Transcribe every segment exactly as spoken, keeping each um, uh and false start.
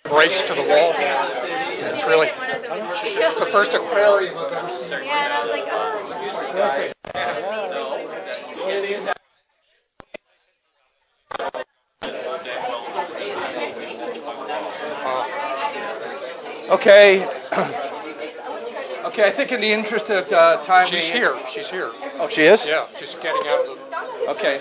Brace to the wall. It's really, it's the first aquarium I've ever seen. Yeah, and I was like, oh. Uh, okay. Okay, I think in the interest of uh, time... She's we... here. She's here. Oh, she is? Yeah, she's getting out of the... Okay.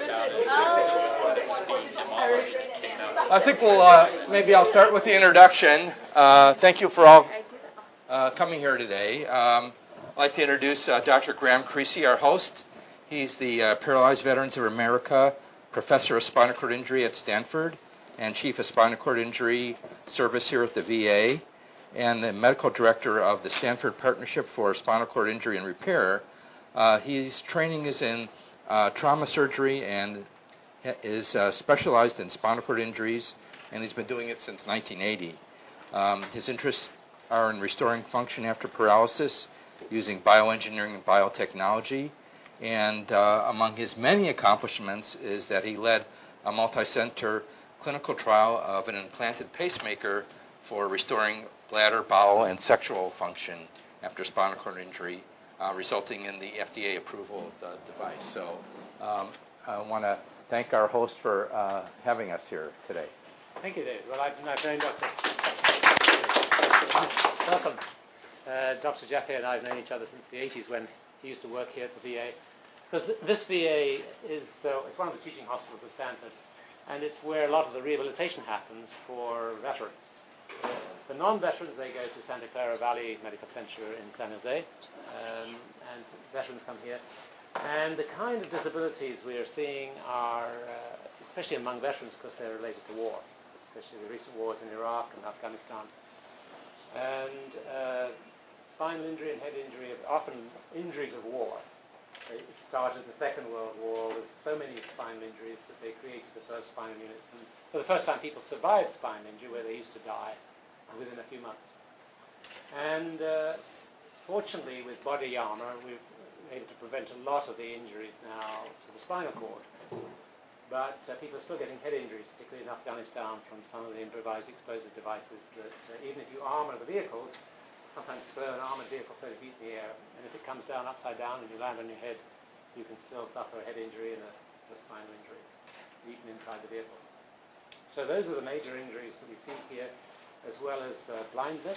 I think we'll, uh, maybe I'll start with the introduction. Uh, thank you for all uh, coming here today. Um, I'd like to introduce uh, Doctor Graham Creasy, our host. He's the uh, Paralyzed Veterans of America Professor of Spinal Cord Injury at Stanford and Chief of Spinal Cord Injury Service here at the V A, and the Medical Director of the Stanford Partnership for Spinal Cord Injury and Repair. Uh, his training is in uh, trauma surgery and is uh, specialized in spinal cord injuries, and he's been doing it since nineteen eighty. Um, his interests are in restoring function after paralysis using bioengineering and biotechnology, and uh, among his many accomplishments is that he led a multi-center clinical trial of an implanted pacemaker for restoring bladder, bowel, and sexual function after spinal cord injury, uh, resulting in the F D A approval of the device. So um, I want to thank our host for uh, having us here today. Thank you, David. Well, I've, I've known Doctor Welcome. Uh, Doctor Jaffe and I have known each other since the eighties when he used to work here at the V A. Because this V A is uh, it's one of the teaching hospitals at Stanford, and it's where a lot of the rehabilitation happens for veterans. Uh, for non-veterans, they go to Santa Clara Valley Medical Center in San Jose, um, and veterans come here. And the kind of disabilities we are seeing are, uh, especially among veterans, because they're related to war, especially the recent wars in Iraq and Afghanistan. And uh, spinal injury and head injury are often injuries of war. It started in the Second World War with so many spinal injuries that they created the first spinal units. And for the first time, people survived spinal injury where they used to die within a few months. And uh, fortunately, with body armor, we've able to prevent a lot of the injuries now to the spinal cord. But uh, people are still getting head injuries, particularly in Afghanistan, from some of the improvised explosive devices that uh, even if you armor the vehicles, sometimes throw an armored vehicle thirty feet in the air, and if it comes down upside down and you land on your head, you can still suffer a head injury and a, a spinal injury, even inside the vehicle. So those are the major injuries that we see here, as well as uh, blindness,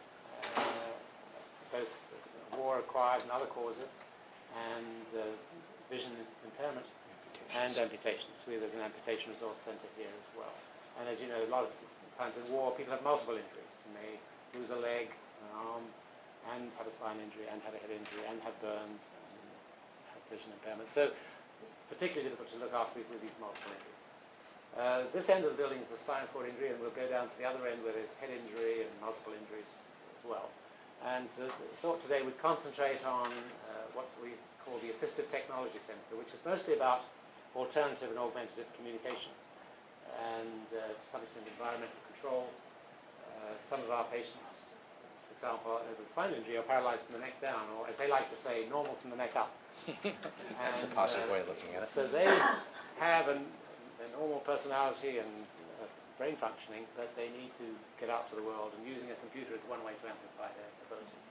uh, both war-acquired and other causes, and uh, vision impairment and amputations. We, there's an amputation resource center here as well. And as you know, a lot of times in war, people have multiple injuries. You may lose a leg, an arm, and have a spine injury, and have a head injury, and have burns, and have vision impairment. So it's particularly difficult to look after people with these multiple injuries. Uh, this end of the building is the spinal cord injury, and we'll go down to the other end where there's head injury and multiple injuries as well. And uh, I thought today we'd concentrate on uh, what we call the Assistive Technology Center, which is mostly about alternative and augmentative communication and, uh, to some extent, environmental control. Uh, some of our patients, for example, with spinal injury, are paralyzed from the neck down, or as they like to say, normal from the neck up. That's and, a positive uh, way of looking at it. So they have an, a normal personality and uh, brain functioning, but they need to get out to the world, and using a computer is one way to amplify their abilities.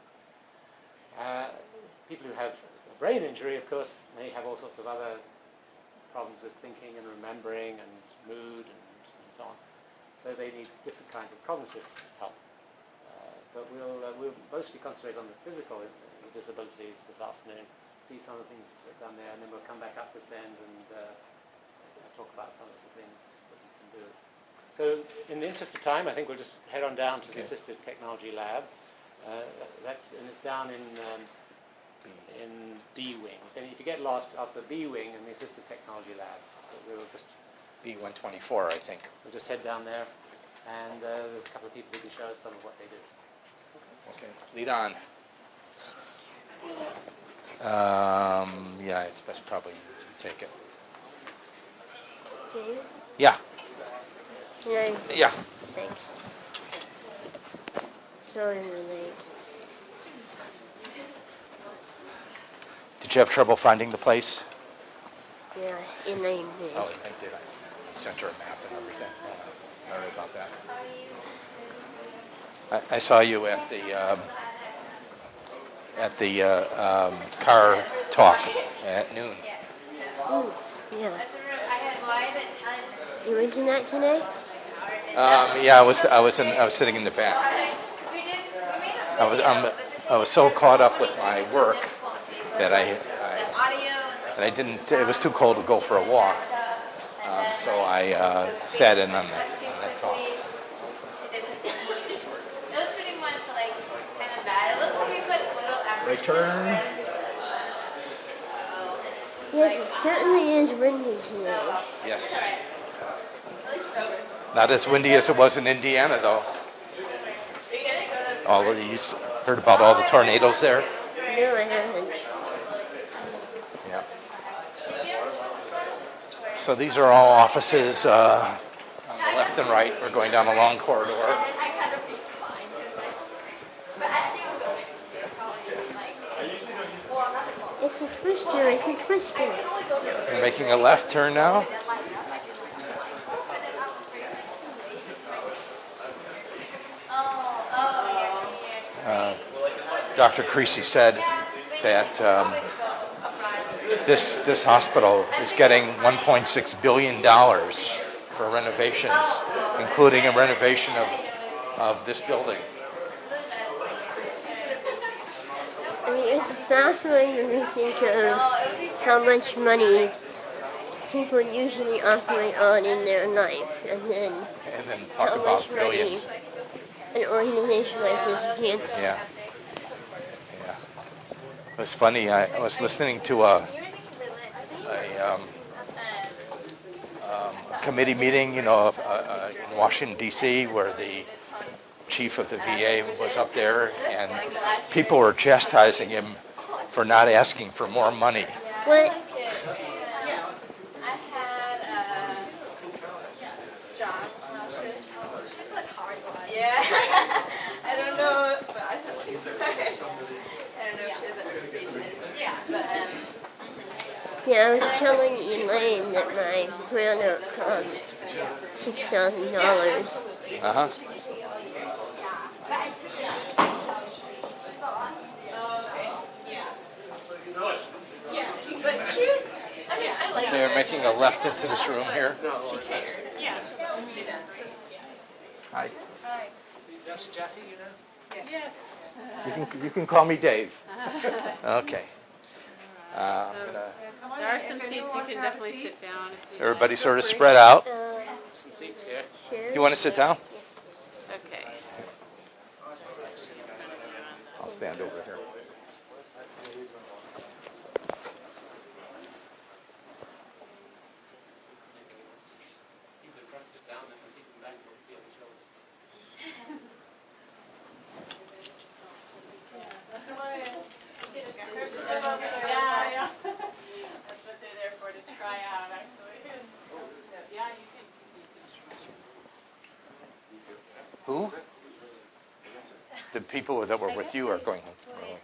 Uh, people who have a brain injury, of course, may have all sorts of other problems with thinking and remembering and mood and, and so on. So they need different kinds of cognitive help. Uh, but we'll, uh, we'll mostly concentrate on the physical disabilities this afternoon, see some of the things that are done there, and then we'll come back up this end and uh, talk about some of the things that we can do. So in the interest of time, I think we'll just head on down to okay. the Assistive Technology Lab. Uh, that's, and it's down in um, in D wing. And if you get lost, after B wing and the Assistive Technology Lab, we'll just B one twenty-four, I think. We'll just head down there, and uh, there's a couple of people who can show us some of what they do. Okay, lead on. Um, yeah, it's best probably to take it. Okay. Yeah. Yeah. Yeah. Thanks. Showing the late. Did you have trouble finding the place? Yeah, in the evening. Oh, I did. I sent her a map and everything. Uh, sorry about that. I, I saw you at the um, at the uh, um, car talk at noon. Ooh, yeah. You went to that today? Um, yeah, I was I was in, I was sitting in the back. I was I'm, I was so caught up with my work that I, I and I didn't. It was too cold to go for a walk, um, so I uh, sat in on that on that talk. Return. Yes, it certainly is windy today. Yes. Not as windy as it was in Indiana, though. All of these heard about all the tornadoes there. No, I haven't. Yeah. So these are all offices uh, on the left and right. We're going down a long corridor. It's a twister, it's a twister. We're making a left turn now. Uh, Doctor Creasy said that um, this this hospital is getting one point six billion dollars for renovations, including a renovation of of this building. I mean, it's fascinating when you think of how much money people usually operate on in their life, and then And then talk how about much money billions. an organization like this can't. Yeah. Yeah. It was funny. I, I was listening to a, a um, um, committee meeting, you know, uh, uh, in Washington, D C, where the chief of the V A was up there, and people were chastising him for not asking for more money. What? Yeah, I don't know, but I thought she was I don't know if she has a reputation. Yeah, but um. Yeah, I was telling Elaine that my grant cost six thousand dollars. Uh huh. Yeah, but she was. I mean, I like. So you're making a left into this room here. She cared. Yeah, she does. Hi. Hi. Doctor Jaffe, you know? Yeah. You can you can call me Dave. Okay. Uh, I'm gonna, There are some seats you can definitely sit down. If you everybody like. sort of spread out. Uh, Some seats here. Do you want to sit down? Okay. I'll stand over here. People in front sit down, and people back will feel the shoulders. Yeah, yeah. That's what they're there for, to try out, actually. Yeah, you can. Who? The people that were with you are going home. Really?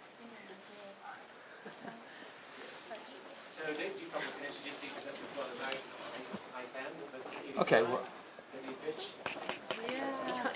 So, Dave, you probably can introduce these as well as I, I can, but you Okay. Well, maybe pitch. Yeah.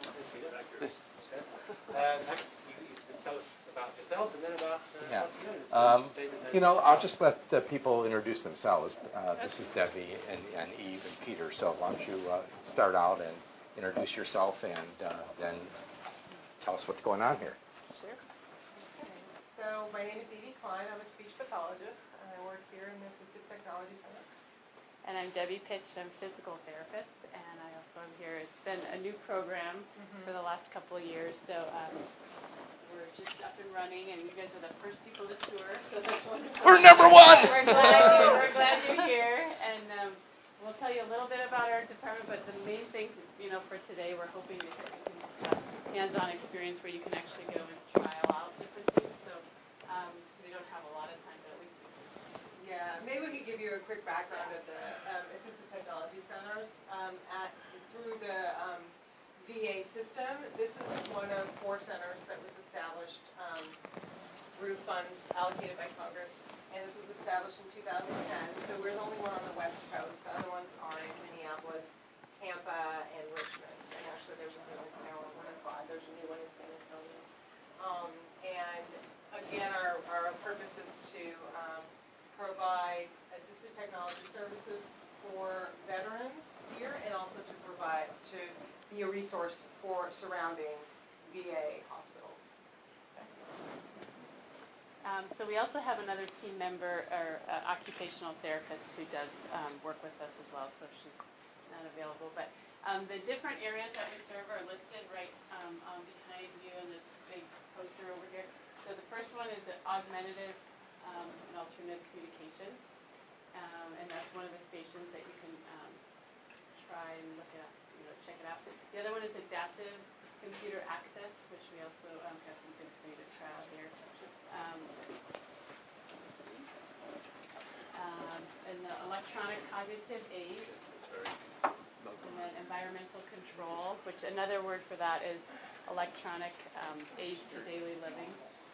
Uh, you, you just tell us about yourselves and then about uh, Yeah. what's new. Um, David knows. you know, I'll just let the people introduce themselves. Uh, this is Debbie and, and Eve and Peter. So why don't you uh, start out and introduce yourself and uh, then tell us what's going on here. Sure. So my name is Edie Klein. I'm a speech pathologist, and I work here in the Assistive Technology Center. And I'm Debbie Pitch. I'm a physical therapist, and I also am here. It's been a new program Mm-hmm. for the last couple of years, so um, we're just up and running, and you guys are the first people to tour, so that's wonderful. We're number one! We're glad, you, we're glad you're here, and um, we'll tell you a little bit about our department, but the main thing, you know, for today, we're hoping that you can have hands-on experience where you can actually go and trial out different things, so um, we don't have a lot of time, but at least we can. Yeah, maybe we could give you a quick background of the um, Assistive Technology Centers. Um, at, through the um, V A system, this is one of four centers that was established um, through funds allocated by Congress, and this was established in two thousand ten. So we're the only one on the West Coast. The other ones are in Minneapolis, Tampa, and Richmond. And actually, there's a new one now on one oh five. There's a new one resource for surrounding V A hospitals. Um, so we also have another team member, or uh, occupational therapist, who does um, work with us as well, so she's not available. But um, the different areas that we serve are listed right um, um, behind you in this big poster over here. So the first one is the augmentative um, and alternative communication, um, and that's one of the stations that you can um, try and look at, you know, check it out. The other one is adaptive computer access, which we also um, have some things for you to try out here. Um, um, and the electronic cognitive aid, and then environmental control, which another word for that is electronic um, aid to daily living.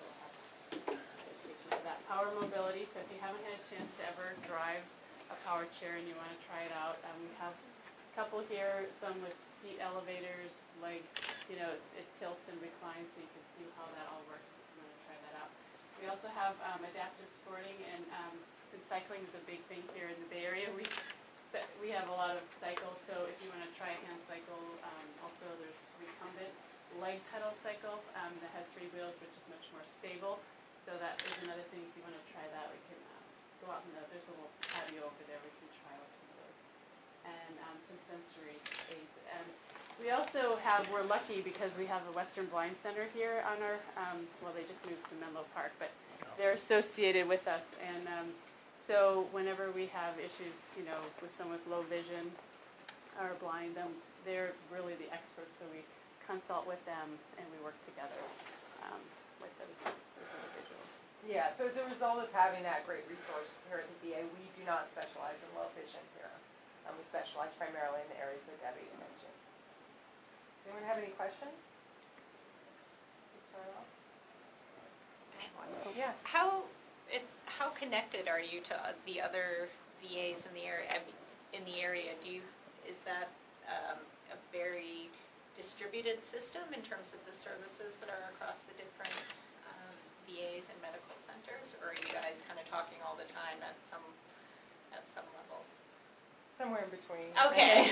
That power mobility, so if you haven't had a chance to ever drive a power chair and you want to try it out, um, we have a couple here, some with seat elevators, leg, you know, it tilts and reclines, so you can see how that all works if you want to try that out. We also have um, adaptive sporting, and um, since cycling is a big thing here in the Bay Area, we we have a lot of cycles, so if you want to try a hand cycle, um, also there's recumbent leg pedal cycle um, that has three wheels, which is much more stable. So that is another thing. If you want to try that, we can uh, go out and uh, there's a little patio over there. We can try out some of those, and um, some sensory aids. And we also have, we're lucky because we have a Western Blind Center here on our, um, well, they just moved to Menlo Park, but they're associated with us. And um, so whenever we have issues, you know, with someone with low vision or blind, um, they're really the experts. So we consult with them and we work together um, with those, those individuals. Yeah, so as a result of having that great resource here at the V A, we do not specialize in low vision here. Um, we specialize primarily in the areas that Debbie mentioned. Anyone have any questions? Let's start off. I have one. Oh, yeah. How it's how connected are you to uh, the other V As in the area? I mean, in the area, do you is that um, a very distributed system in terms of the services that are across the different um, V As and medical centers, or are you guys kind of talking all the time at some at some level? Somewhere in between. Okay.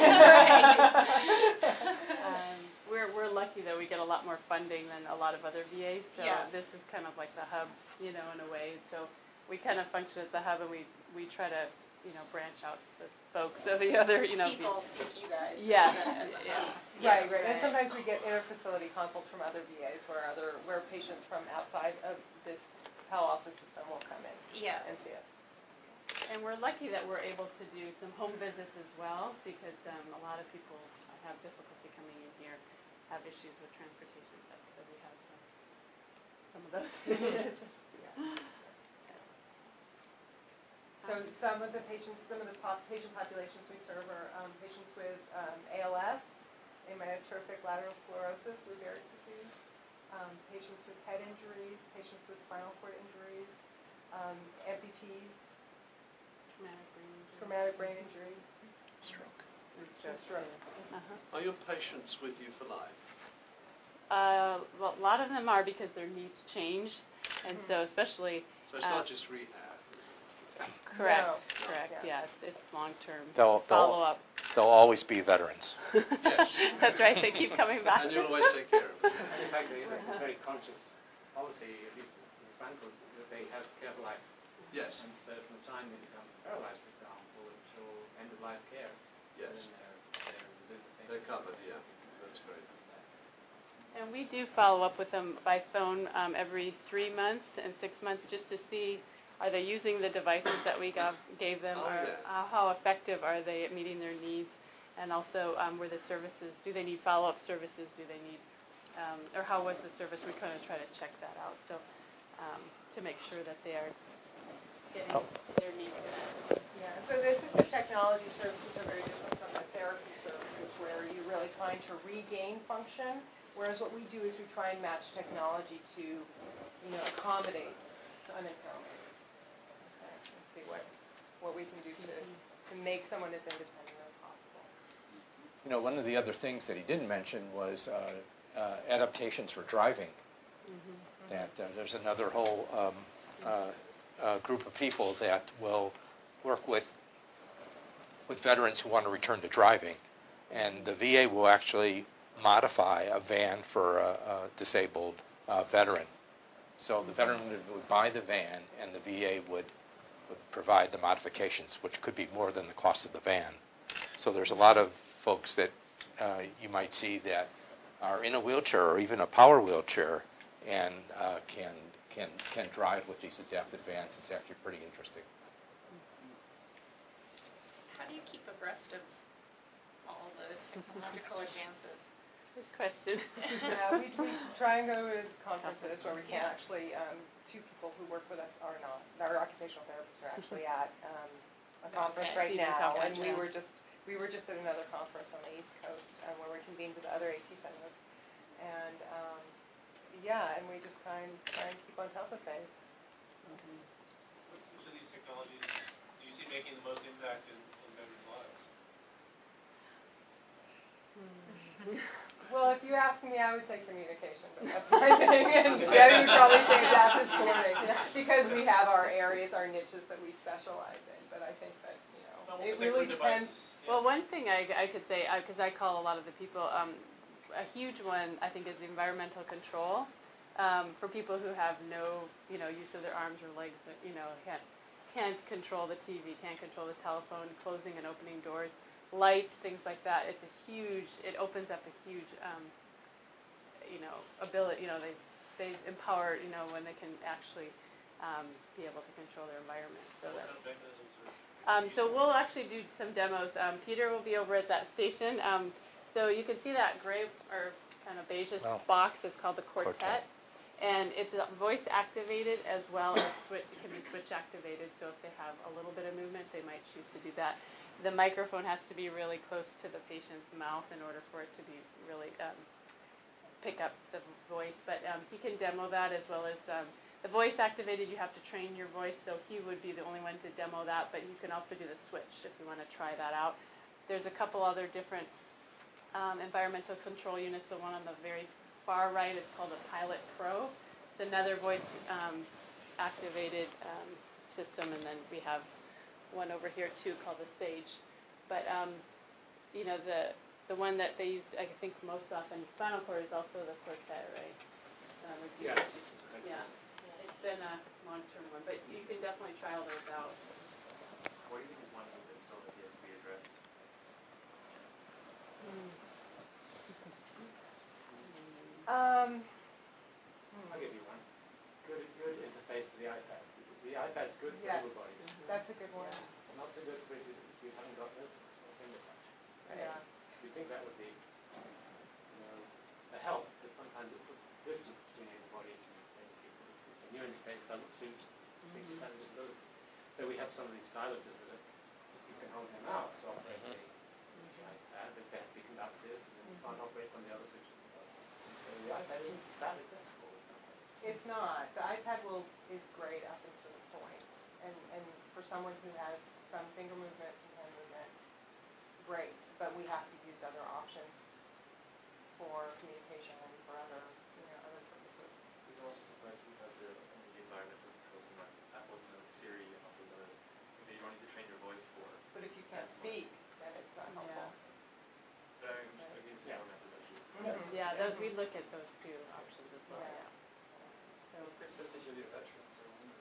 um, we're we're lucky that we get a lot more funding than a lot of other V As. So yeah. this is kind of like the hub, you know, in a way. So we kind of function as the hub, and we we try to, you know, branch out the spokes of the other, you know. People seek you guys. Yeah. yeah. Right, right. And sometimes we get inter-facility consults from other V As where other where patients from outside of this Palo Alto system will come in yeah. and see us. And we're lucky that we're able to do some home visits as well, because um, a lot of people have difficulty coming in here, have issues with transportation stuff, so we have uh, some of those. yeah. So some of the patients, some of the pop, patient populations we serve are um, patients with um, A L S, amyotrophic lateral sclerosis, Lou Gehrig's disease, um, patients with head injuries, patients with spinal cord injuries, um, amputees, Traumatic brain injury. traumatic brain injury, Stroke. and stroke. Uh-huh. Are your patients with you for life? Uh, well, a lot of them are, because their needs change, and mm-hmm. so especially. So it's uh, not just rehab. Correct. No. Correct. Yeah. Yeah, it's, it's long-term They'll, follow they'll, up. they'll always be veterans. Yes. That's right. They keep coming back. And you'll always take care of them. And in fact, they have a very conscious policy, at least in the spinal cord, that they have care for life. Yes. And so from the time they become paralyzed, for example, until end-of-life care, Yes. then they're, they're within the same They're system. covered, yeah. That's great. And we do follow up with them by phone um, every three months and six months just to see, are they using the devices that we got, gave them, Oh, or yeah. uh, how effective are they at meeting their needs, and also um, were the services, do they need follow-up services, do they need, um, or how was the service? We kind of try to check that out, so um, to make sure that they are getting oh. their needs met. Yeah, so the assistive technology services are very different from the therapy services, where you're really trying to regain function, whereas what we do is we try and match technology to, you know, accommodate unimpairment. Okay, let's see what, what we can do to, to make someone as independent as possible. You know, one of the other things that he didn't mention was uh, uh, adaptations for driving. Mm-hmm. That uh, there's another whole um, uh, uh, group of people that will work with with veterans who want to return to driving, and the V A will actually modify a van for a, a disabled uh, veteran. So the veteran would, would buy the van, and the V A would, would provide the modifications, which could be more than the cost of the van. So there's a lot of folks that uh, you might see that are in a wheelchair or even a power wheelchair and uh, can can can drive with these adapted vans. It's actually pretty interesting. How do you keep abreast of all the technological advances? Good question. Yeah, we, we try and go to conferences where we can actually, um, two people who work with us are not, our occupational therapists are actually at um, a conference Okay. right now, and we Yeah. were just we were just at another conference on the East Coast um, where we convened with other AT centers, and um, yeah, and we just kind try and keep on top of things. Mm-hmm. Which of these technologies do you see making the most impact in, in veterans' lives? Well, if you ask me, I would say communication, but that's my thing, and Debbie would probably say adaptive sorting, because we have our areas, our niches that we specialize in, but I think that, you know, Well, it particular really depends. devices. Yeah. Well, one thing I, I could say, because I call a lot of the people, um, a huge one I think is the environmental control um, for people who have no, you know, use of their arms or legs, or, you know, can't can't control the T V, can't control the telephone, closing and opening doors, lights, things like that. It's a huge. It opens up a huge, um, you know, ability. You know, they they empower. You know, when they can actually um, be able to control their environment. So What that. kind of mechanisms are Um, so we'll actually do some demos. Um, Peter will be over at that station. Um, so you can see that gray or kind of beigeish Oh. box is called the Quartet. Quartet. And it's uh, voice activated as well as switch. It can be switch activated. So if they have a little bit of movement, they might choose to do that. The microphone has to be really close to the patient's mouth in order for it to be really um, pick up the voice. But um, he can demo that as well as um, the voice activated. You have to train your voice, so he would be the only one to demo that. But you can also do the switch if you want to try that out. There's a couple other different um, environmental control units. The one on the very far right is called a Pilot Pro. It's another voice um, activated um, system, and then we have one over here too called the Sage. But um, you know, the the one that they used, I think, most often in spinal cord is also the Quartet, right? Um, Yeah. Yeah. It's been a long-term one, but you can definitely trial those out. What do you think is one that still has yet to be addressed? Um, I'll give you one. Good, good interface to the iPad. The iPad's good for Yes. everybody. that's a good one. Not so good for if you, if you haven't got the finger touch. Yeah. We think that would be, you know, a help, but sometimes it puts distance between everybody and say people. If the new interface doesn't suit particular kind of disability. So we have some of these styluses that are, you can hold them out to operate the, the iPad, but they have to be conductive, and then you can't operate some of the other switches. So the iPad isn't that accessible in some ways. It's not. The iPad will is great up until the point, and and for someone who has some finger movement, some hand movement, great. But we have to use other options for communication and for other you know other purposes. Is it also surprised we have the, the environmental controls in like Apple, you know, Siri and all those other things that you don't need to train your voice for? But if you can't speak, then it's not helpful. But I mean, I mean, it's Yeah. not that actually. Mhm. Yeah, those, we look at those two options as well. Yeah. Yeah. So, What percentage of your veterans are women?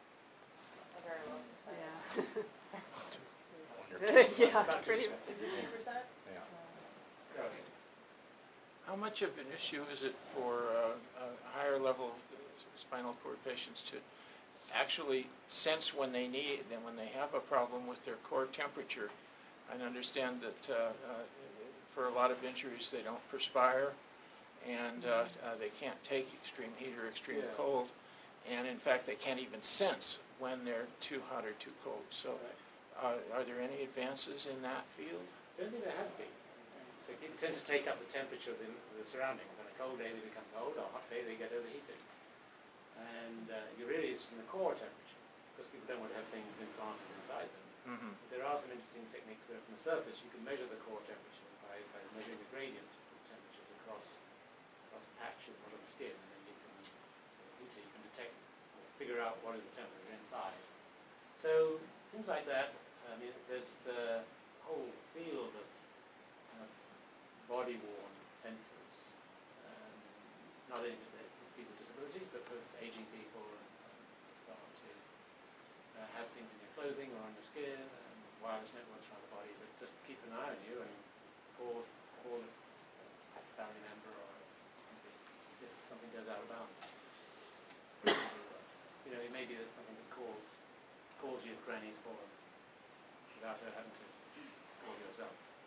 A very low percent. yeah. Wonder- yeah, About pretty. two percent. Is it two percent? Yeah. Go ahead. How much of an issue is it for uh, uh, higher level spinal cord patients to actually sense when they need and when they have a problem with their core temperature? I understand that uh, uh, for a lot of injuries they don't perspire and uh, uh, they can't take extreme heat or extreme Yeah. cold, and in fact they can't even sense when they're too hot or too cold. So uh, are there any advances in that field? I don't think there has been. So people tend to take up the temperature of the, of the surroundings. On a cold day they become cold, on a hot day they get overheated. And uh, you really it's in the core temperature, because people don't want to have things implanted inside them. Mm-hmm. But there are some interesting techniques where from the surface you can measure the core temperature by, by measuring the gradient of temperatures across, across a patch of the skin, and then you can, you can detect or figure out what is the temperature inside. So things like that. I mean, there's a whole field of kind of body-worn sensing not only for people with disabilities, but for aging people and so on to uh, have things in your clothing or on your skin, and wireless networks around the body, but just keep an eye on you and call, call a family member or something if something goes out of bounds. You know, it may be that something that calls calls you at Granny's for them without her having to call yourself.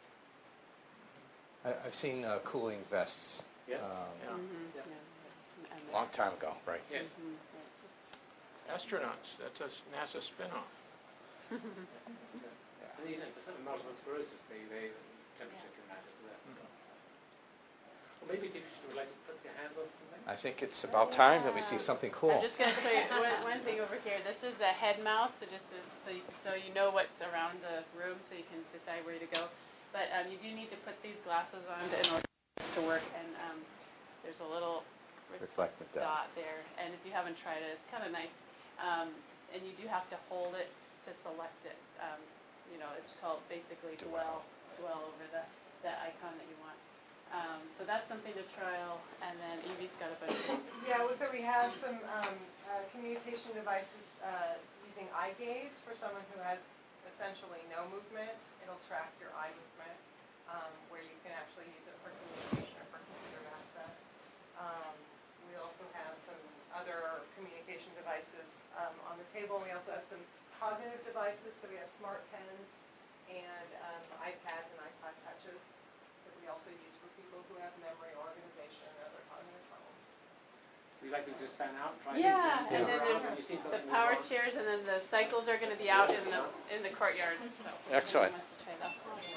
I, I've seen uh, cooling vests. Yeah. Um, yeah. Mm-hmm. yeah. Yeah. Long time ago, right? Yes. Mm-hmm. Astronauts, that's a NASA spin-off. Yeah. And you know, for some multiple sclerosis, they, they temperature can matter to that. Mm-hmm. Well, maybe people should would like to put their hands on something. I think it's about time that we see something cool. I'm just going to show you one, one thing over here. This is a head mount, so just to, so you, so you know what's around the room, so you can decide where to go. But um, you do need to put these glasses on to, in order to work. And um, there's a little Reflective dot there. And if you haven't tried it, it's kind of nice. Um, and you do have to hold it to select it. Um, you know, it's called basically dwell, dwell over the, the icon that you want. Um, so that's something to trial, and then Evie's got a bunch of... Yeah, well, so we have some um, uh, communication devices uh, using eye gaze for someone who has essentially no movement. It'll track your eye movement, um, where you can actually use it for communication or for computer access. Um, we also have some other communication devices um, on the table. We also have some cognitive devices, so we have smart pens and um, iPads and iPod touches that we also use for people who have memory, organization, and other cognitive problems. So you like to just fan out and try Yeah, to and then around there's and you see the something power move on? chairs, and then the cycles are going to be out in the in the courtyard. So Excellent. who wants to try that?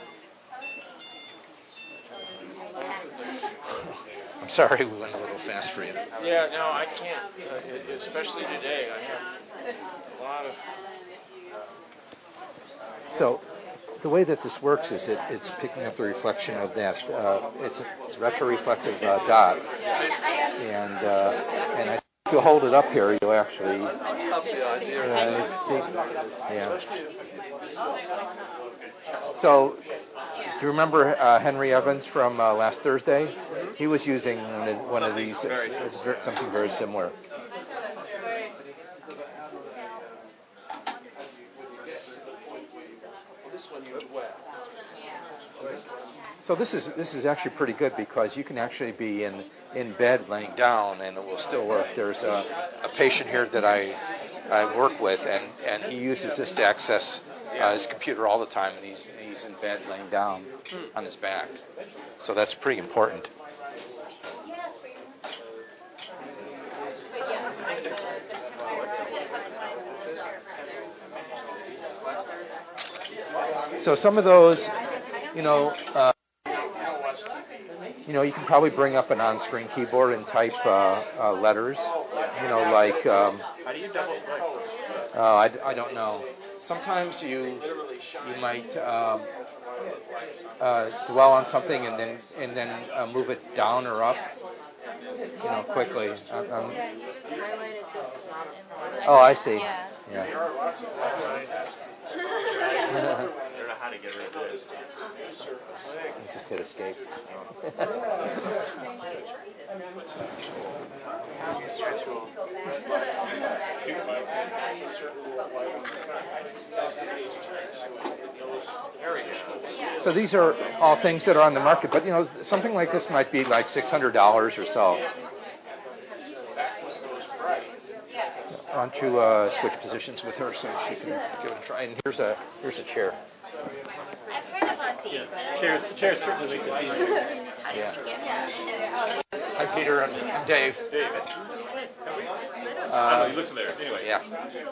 I'm sorry we went a little fast for you. Yeah, no, I can't, uh, it, especially today. I have a lot of... So the way that this works is it, it's picking up the reflection of that. Uh, it's a it's a retroreflective uh, dot, and uh, and I, if you hold it up here, you'll actually uh, see. Yeah. So, do you remember uh, Henry Evans from uh, last Thursday? He was using one of, one of these, it's, it's very, something very similar. So this is this is actually pretty good because you can actually be in, in bed laying down and it will still work. There's a, a patient here that I I work with and, and he uses this to access uh, his computer all the time and he's he's in bed laying down on his back. So that's pretty important. So some of those, you know, uh, you know, you can probably bring up an on-screen keyboard and type uh, uh, letters. You know, like. Um, How do you double click? Uh, I, I don't know. Sometimes you you might um, uh, dwell on something and then and then uh, move it down or up. You know, quickly. Um, um, Yeah, you just highlighted this one. oh, I see. Yeah. Yeah. I don't know how to get rid of this. Just hit escape. So these are all things that are on the market, but you know, something like this might be like six hundred dollars or so. Why don't you uh, switch positions with her so she can give it a try? And here's a here's a chair. I've heard about these. Chairs, chairs certainly make this easier. Yeah. Hi, Peter and and Dave. David. Uh, I know, he lives in there. Anyway. Yeah.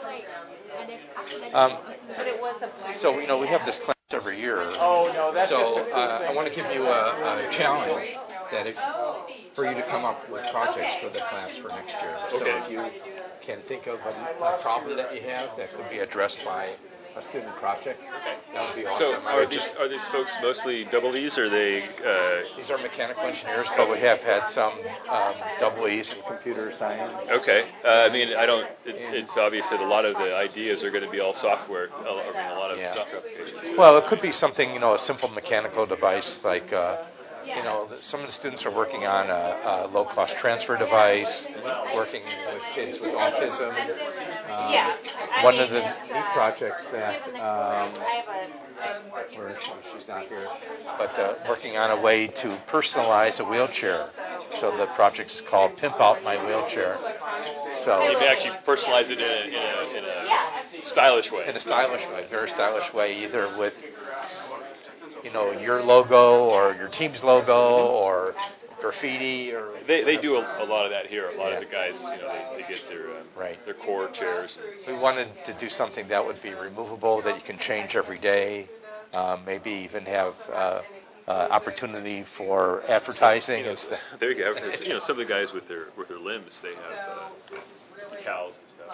Um, But it was a so you know we have this class every year. Oh, no, that's so just a cool uh, thing. I want to give you a, a challenge that if, for you to come up with projects for the class for next year. So Okay. if you can think of a, a problem that you have that could be addressed by a student project, that would be So awesome. I are would these just, are these folks mostly double E's or are they? Uh, these are mechanical engineers, but we have had some um, double E's in computer science. okay. Uh, I mean, I don't. It's, it's obvious that a lot of the ideas are going to be all software. I mean, a lot of Yeah. software applications. Well, it could be something, you know, a simple mechanical device like, uh, you know, some of the students are working on a, a low-cost transfer device, working with kids with autism. Um, one of the neat projects that, um, where she's not here, but uh, working on a way to personalize a wheelchair. So the project is called Pimp Out My Wheelchair. So you can actually personalize it in a, in a, in a stylish way. In a stylish way, very stylish way, either with, you know, your logo or your team's logo or graffiti or. They they do a, a lot of that here. A lot yeah. of the guys, you know, they, they get their uh, right. their core chairs. We wanted to do something that would be removable, that you can change every day. Um, maybe even have uh, uh, opportunity for advertising. You know, and stuff. There you go. You know, some of the guys with their with their limbs, they have uh, decals and stuff.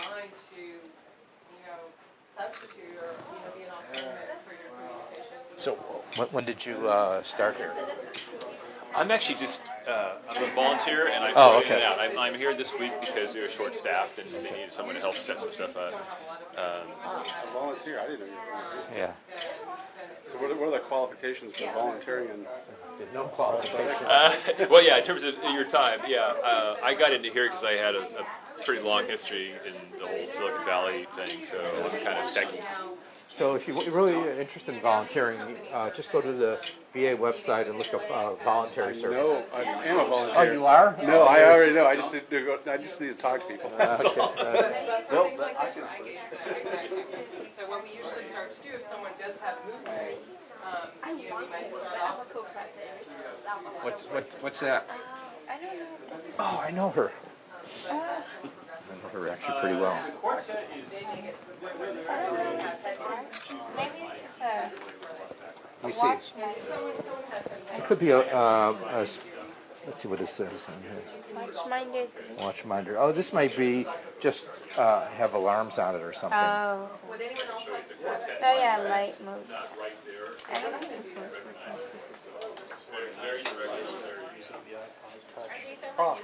So, when, when did you uh, start here? I'm actually just uh, I'm a volunteer, and I oh, okay. in and out. I'm, I'm here this week because they were short-staffed and they needed someone to help set some stuff up. Um, a volunteer? I didn't know you were volunteer. Yeah. So what are, what are the qualifications for volunteering? And no qualifications. Uh, well, yeah, in terms of your time, yeah, uh, I got into here because I had a, a pretty long history in the whole Silicon Valley thing, so I'm kind of techy. So if you're really interested in volunteering, uh, just go to the V A website and look up uh, voluntary service. No, I am a volunteer. Oh, you are? No, I already know. I just need to go, I just need to talk to people. Uh, okay. uh, no, but I can switch. So what we usually start to do, if someone does have movement, um, you know, we might start off with What's what's what's that? I don't know. Oh, I know her. Uh, I know her actually pretty well. Maybe it's just a, a watch see. It could be a, uh, a, let's see what it says on here. Watchminder. Watchminder. Oh, this might be just uh, have alarms on it or something. Oh. Oh yeah, light mode. I don't know. Oh.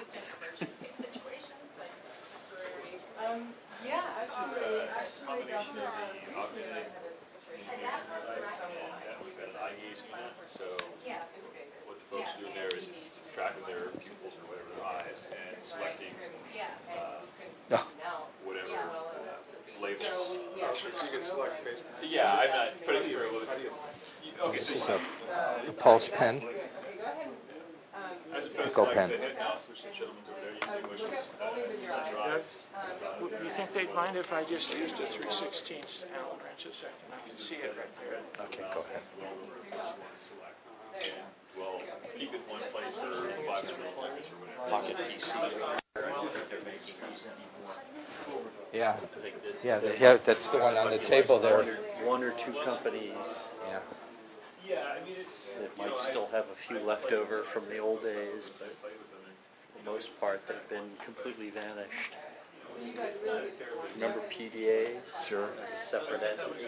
Um, yeah, actually, actually, So what the folks are doing there is it's tracking their pupils or whatever, their eyes, and selecting uh, whatever uh, labels. So you can select Facebook. Yeah, I'm not putting it through. Okay, This so is a, a pulse pen. As opposed Pickle to like pen. the head mouse, which the gentleman's over there using, which is uh, centralized. Do you think they'd mind if I just used a three sixteenths Allen wrench a second? I can see it right there. Okay, go ahead. And, well, keep it in one place for five hundred milliseconds or whatever. Pocket P C. Yeah, yeah, they have, that's the one on the table there. One or two companies Yeah. Yeah, I mean, it's, that might still have a few left over from the old days, but for the most part they've been completely vanished. Remember P D As? Sure. As a separate entity.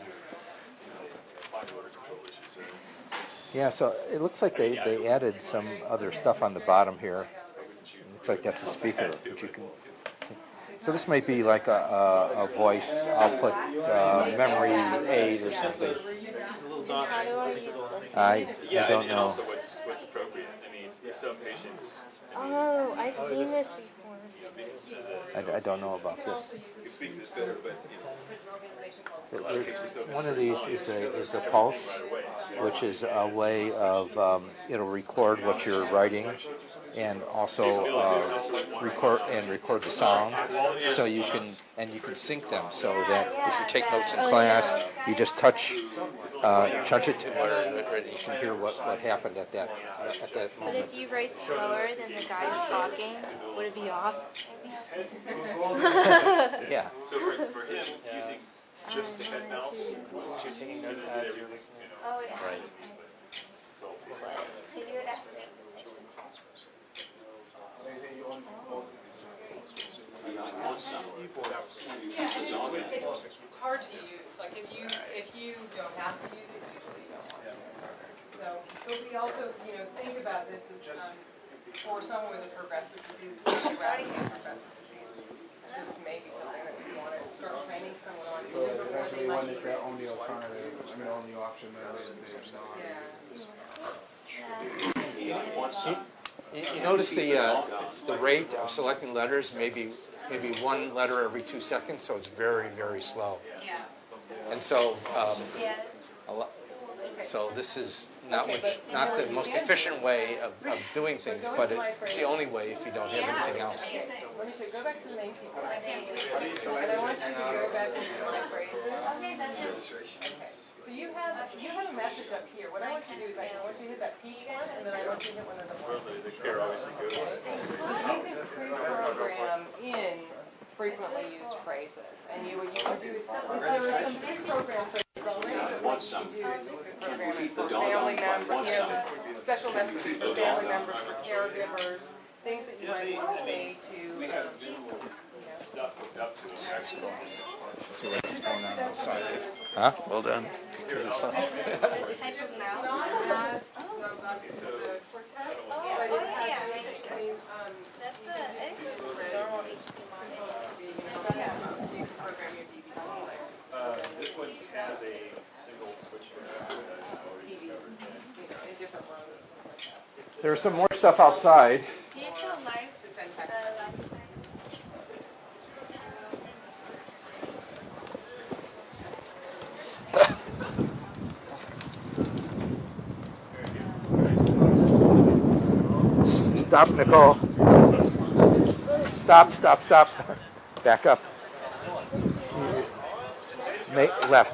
Yeah, so it looks like they, they added some other stuff on the bottom here. It looks like that's a speaker, which you can. So this might be like a, a, a voice output uh, memory aid or something. How do I use this? I, yeah, I don't and, know. and also what's, what's appropriate. I mean, some patients. Oh, I've seen this before. I, I don't know about this. You can speak to this better, but you know. There's, one of these is a is the Pulse, which is a way of um, it'll record what you're writing, and also uh, record and record the sound, so you can and you can sync them so that if you take notes in class, you just touch uh, touch it and you can hear what, what happened at that at that But moment. if you write slower than the guy talking, would it be off? Yeah. So for, for him, using just the head mouse, you're taking notes as you're listening. Oh, yeah. Right. Can you do it after? It's hard to use. Like if you if you don't have to use it, usually you don't want to. So, but we also, you know, think about this as um, for someone with a progressive disease, progressive disease. This may be something that we want to start training someone on. So actually, one is the only alternative, I mean, only option that is not. Yeah. You, you notice the uh, the rate of selecting letters, maybe maybe one letter every two seconds, so it's very, very slow. Yeah. And so, um, a lo- so this is not which, not the most efficient way of, of doing things, but it's the only way if you don't have anything else. Okay, so let me show you. Go back to the main keyboard. And I want you to go back to my phrases. Okay. So you have you have a message up here. What I want you to do is I want you to hit that peak one, and then I want you to hit one of the ones. The care obviously goes. So you can pre-program in frequently used phrases, and you would you would do if there were some pre-programmed phrases already. What you do is you could program it for family members, you know, special messages for family members, for caregivers, things that you might want to say to. Um, Stuff hooked up to them. Let's see what's going on outside. Huh? Well done. Because it's fun. Uh, this one has a single switch that I've already discovered. In different modes. There's some more stuff outside. Do you feel nice to send text? Stop, Nicole. Stop, stop, stop. Back up. Make left.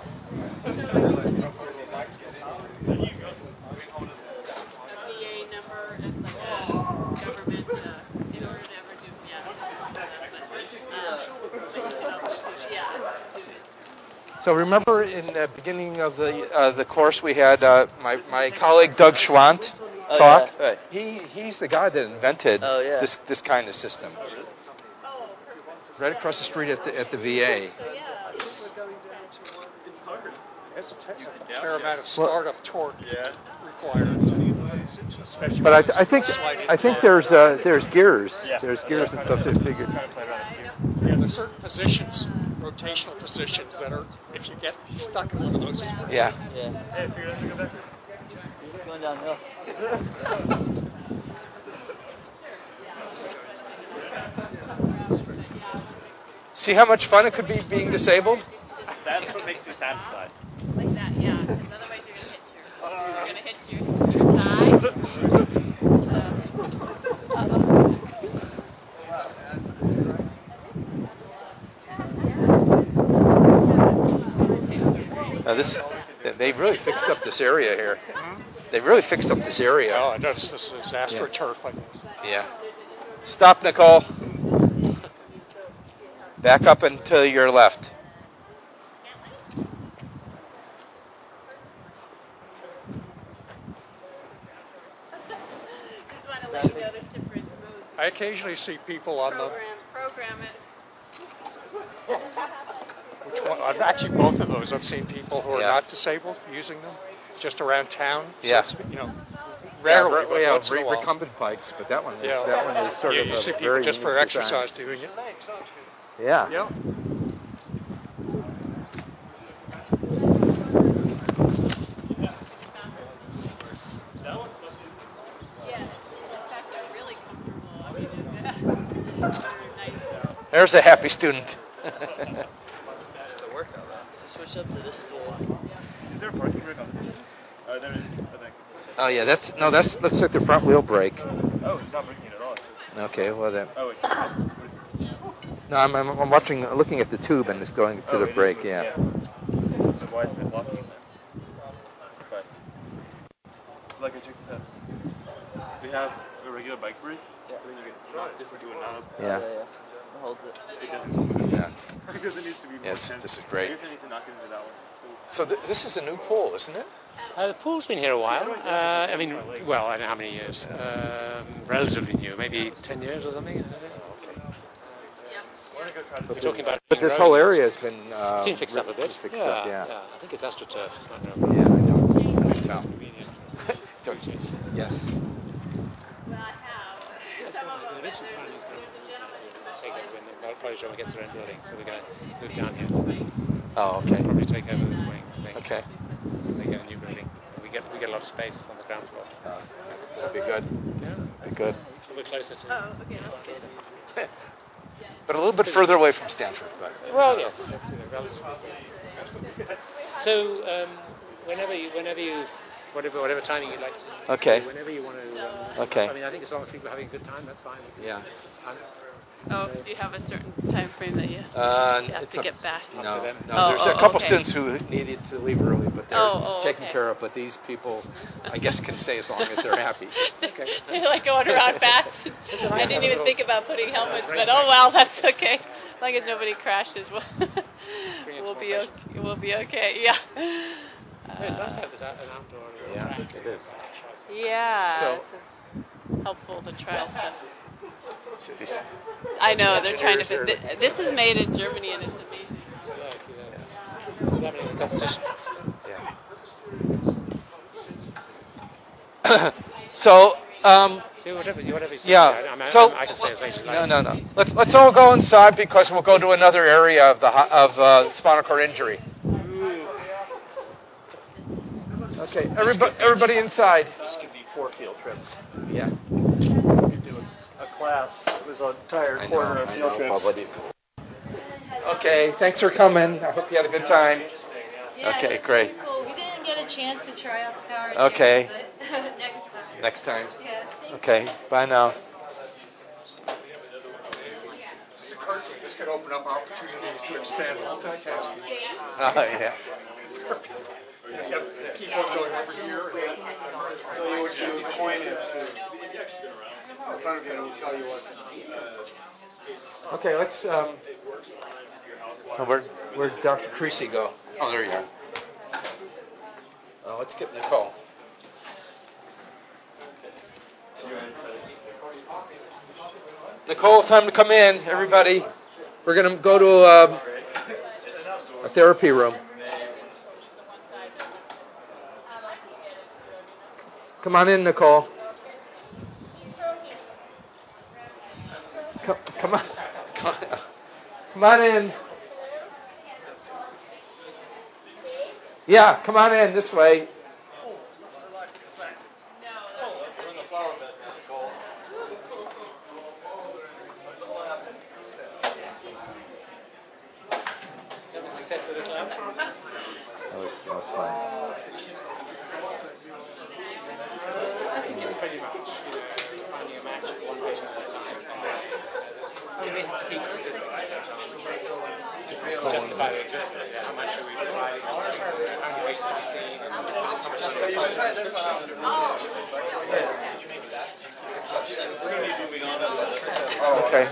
So remember in the beginning of the uh, the course we had uh, my, my colleague Doug Schwant Oh, talk. yeah, right. He he's the guy that invented Oh, yeah. this this kind of system. Right across the street at the at the V A. It's a fair amount of startup torque Yeah. required. Especially But I, when I it's think sliding I think down. there's uh, there's gears. Yeah. There's gears and stuff that figure. Yeah, there's certain positions, rotational positions that are, if you get stuck in one of those, it's pretty Yeah. Yeah. Hey, figure out to go back. He's going downhill. See how much fun it could be being disabled? That's what makes me satisfied. Like that, yeah. Because otherwise you're gonna hit your, you're gonna hit your, your thigh. So, uh-oh. Now this, they really fixed up this area here. They really fixed up this area. Oh, I noticed this is Yeah. AstroTurf like this. Yeah. Stop, Nicole. Back up and to your left. Just want to let you know there's different modes. I occasionally see people on the, Program, program it. which one, I've actually both of those. I've seen people who are Yeah. not disabled using them just around town. So Yeah. it's, you know, rarely, yeah, but yeah, once in re- a while. recumbent bikes, but that one is Yeah. that one is sort yeah, of you a see people very just for unique design. exercise doing it. Yeah. Yeah. There's a happy student. The workout, to switch up to this school. Is there a parking brake on this? Uh, there is, I think. Oh yeah, that's no, that's looks like the front wheel brake. Oh, it's not braking at all. Okay, well then. Oh, wait. No, I'm, I'm I'm watching, looking at the tube, and it's going to Oh, the it is brake. moving, Yeah. So why isn't it blocking then? But, like I checked this out. We have a regular bike brake. Yeah. Then you can knock this into a knob. Yeah. Yeah, yeah. It holds it. It doesn't. Yeah. Because it needs to be more Yeah, this, tense. this is great. I guess I need to knock it into that one. So th- this is a new pool, isn't it? Uh, the pool's been here a while. Uh, I mean, well, I don't know how many years. Um, relatively new, maybe ten years or something. But, We're the- talking about but this whole area has been uh, It's been fixed up a bit. just fixed yeah, up, yeah. yeah. I think it's AstroTurf. It's not real. Yeah, I know. I can tell. Convenient. Don't you? Yes. But I have some of them. There's, there's a gentleman who's Take over when the project when we get to their own building, so we're going to move down here. Oh, okay. Probably take over this wing. I think. Okay. They get a new building. We get we get a lot of space on the ground floor. Uh, that'd be good. Yeah. Be good. A little bit closer to. Oh, okay, that's good. But a little bit further away from Stanford. But well, yes. That's, you know, relatively. So um, whenever you, whenever you, whatever whatever timing you'd like to. Okay. Do, whenever you want to. Um, okay. I mean, I think as long as people are having a good time, that's fine. Yeah. I'm, Oh, do you have a certain time frame that you, uh, you have it's to a, get back? No, no. Oh, There's oh, a couple okay. students who needed to leave early, but they're oh, oh, taken okay. care of. But these people, I guess, can stay as long as they're happy. Okay. They're like going around fast. I didn't even think about putting helmets, but oh well, that's okay. As long as nobody crashes, we'll, we'll be okay. We'll be okay. Yeah. Uh, it's nice to have this out, an outdoor. Yeah, it is. Yeah. So, it's helpful to try stuff. Cities. I know they're trying to. Fit, this, this is made in Germany, and it's amazing. Yeah. Competition. Yeah. so. Um, Do whatever, whatever you say. Yeah. I, I'm, so I'm, I can say as late as no, no, no. Let's let's all go inside because we'll go to another area of the of uh, spinal cord injury. Okay, everybody, everybody inside. This could be four field trips. Yeah. You do a, a class. It was an entire I quarter know, of I field know, trips. Okay, thanks for coming. I hope you had a good time. Yeah, okay, it was great. really cool. We didn't get a chance to try out the power Okay. chairs, but next time. Next time. Yeah, thank Okay, bye now. This could open up opportunities to expand multitasking. Oh, yeah. Keep on going over here. So you would you point it to in front of you and we'll tell you what. Okay, let's. Um, oh, where where'd Doctor Creasy go? Oh, there you are. Uh, let's get Nicole. Nicole, time to come in, everybody. We're going to go to um, a therapy room. Come on in, Nicole. Come, come on. Come on. Come on in. Yeah, come on in this way. Success with this lab? That was, that was fun. I think it's pretty much, you know, finding a match for one patient at a time. You may have to keep statistics like that. To justify the existence, yeah. How much are we providing? How many patients are we seeing? And how much are we Okay.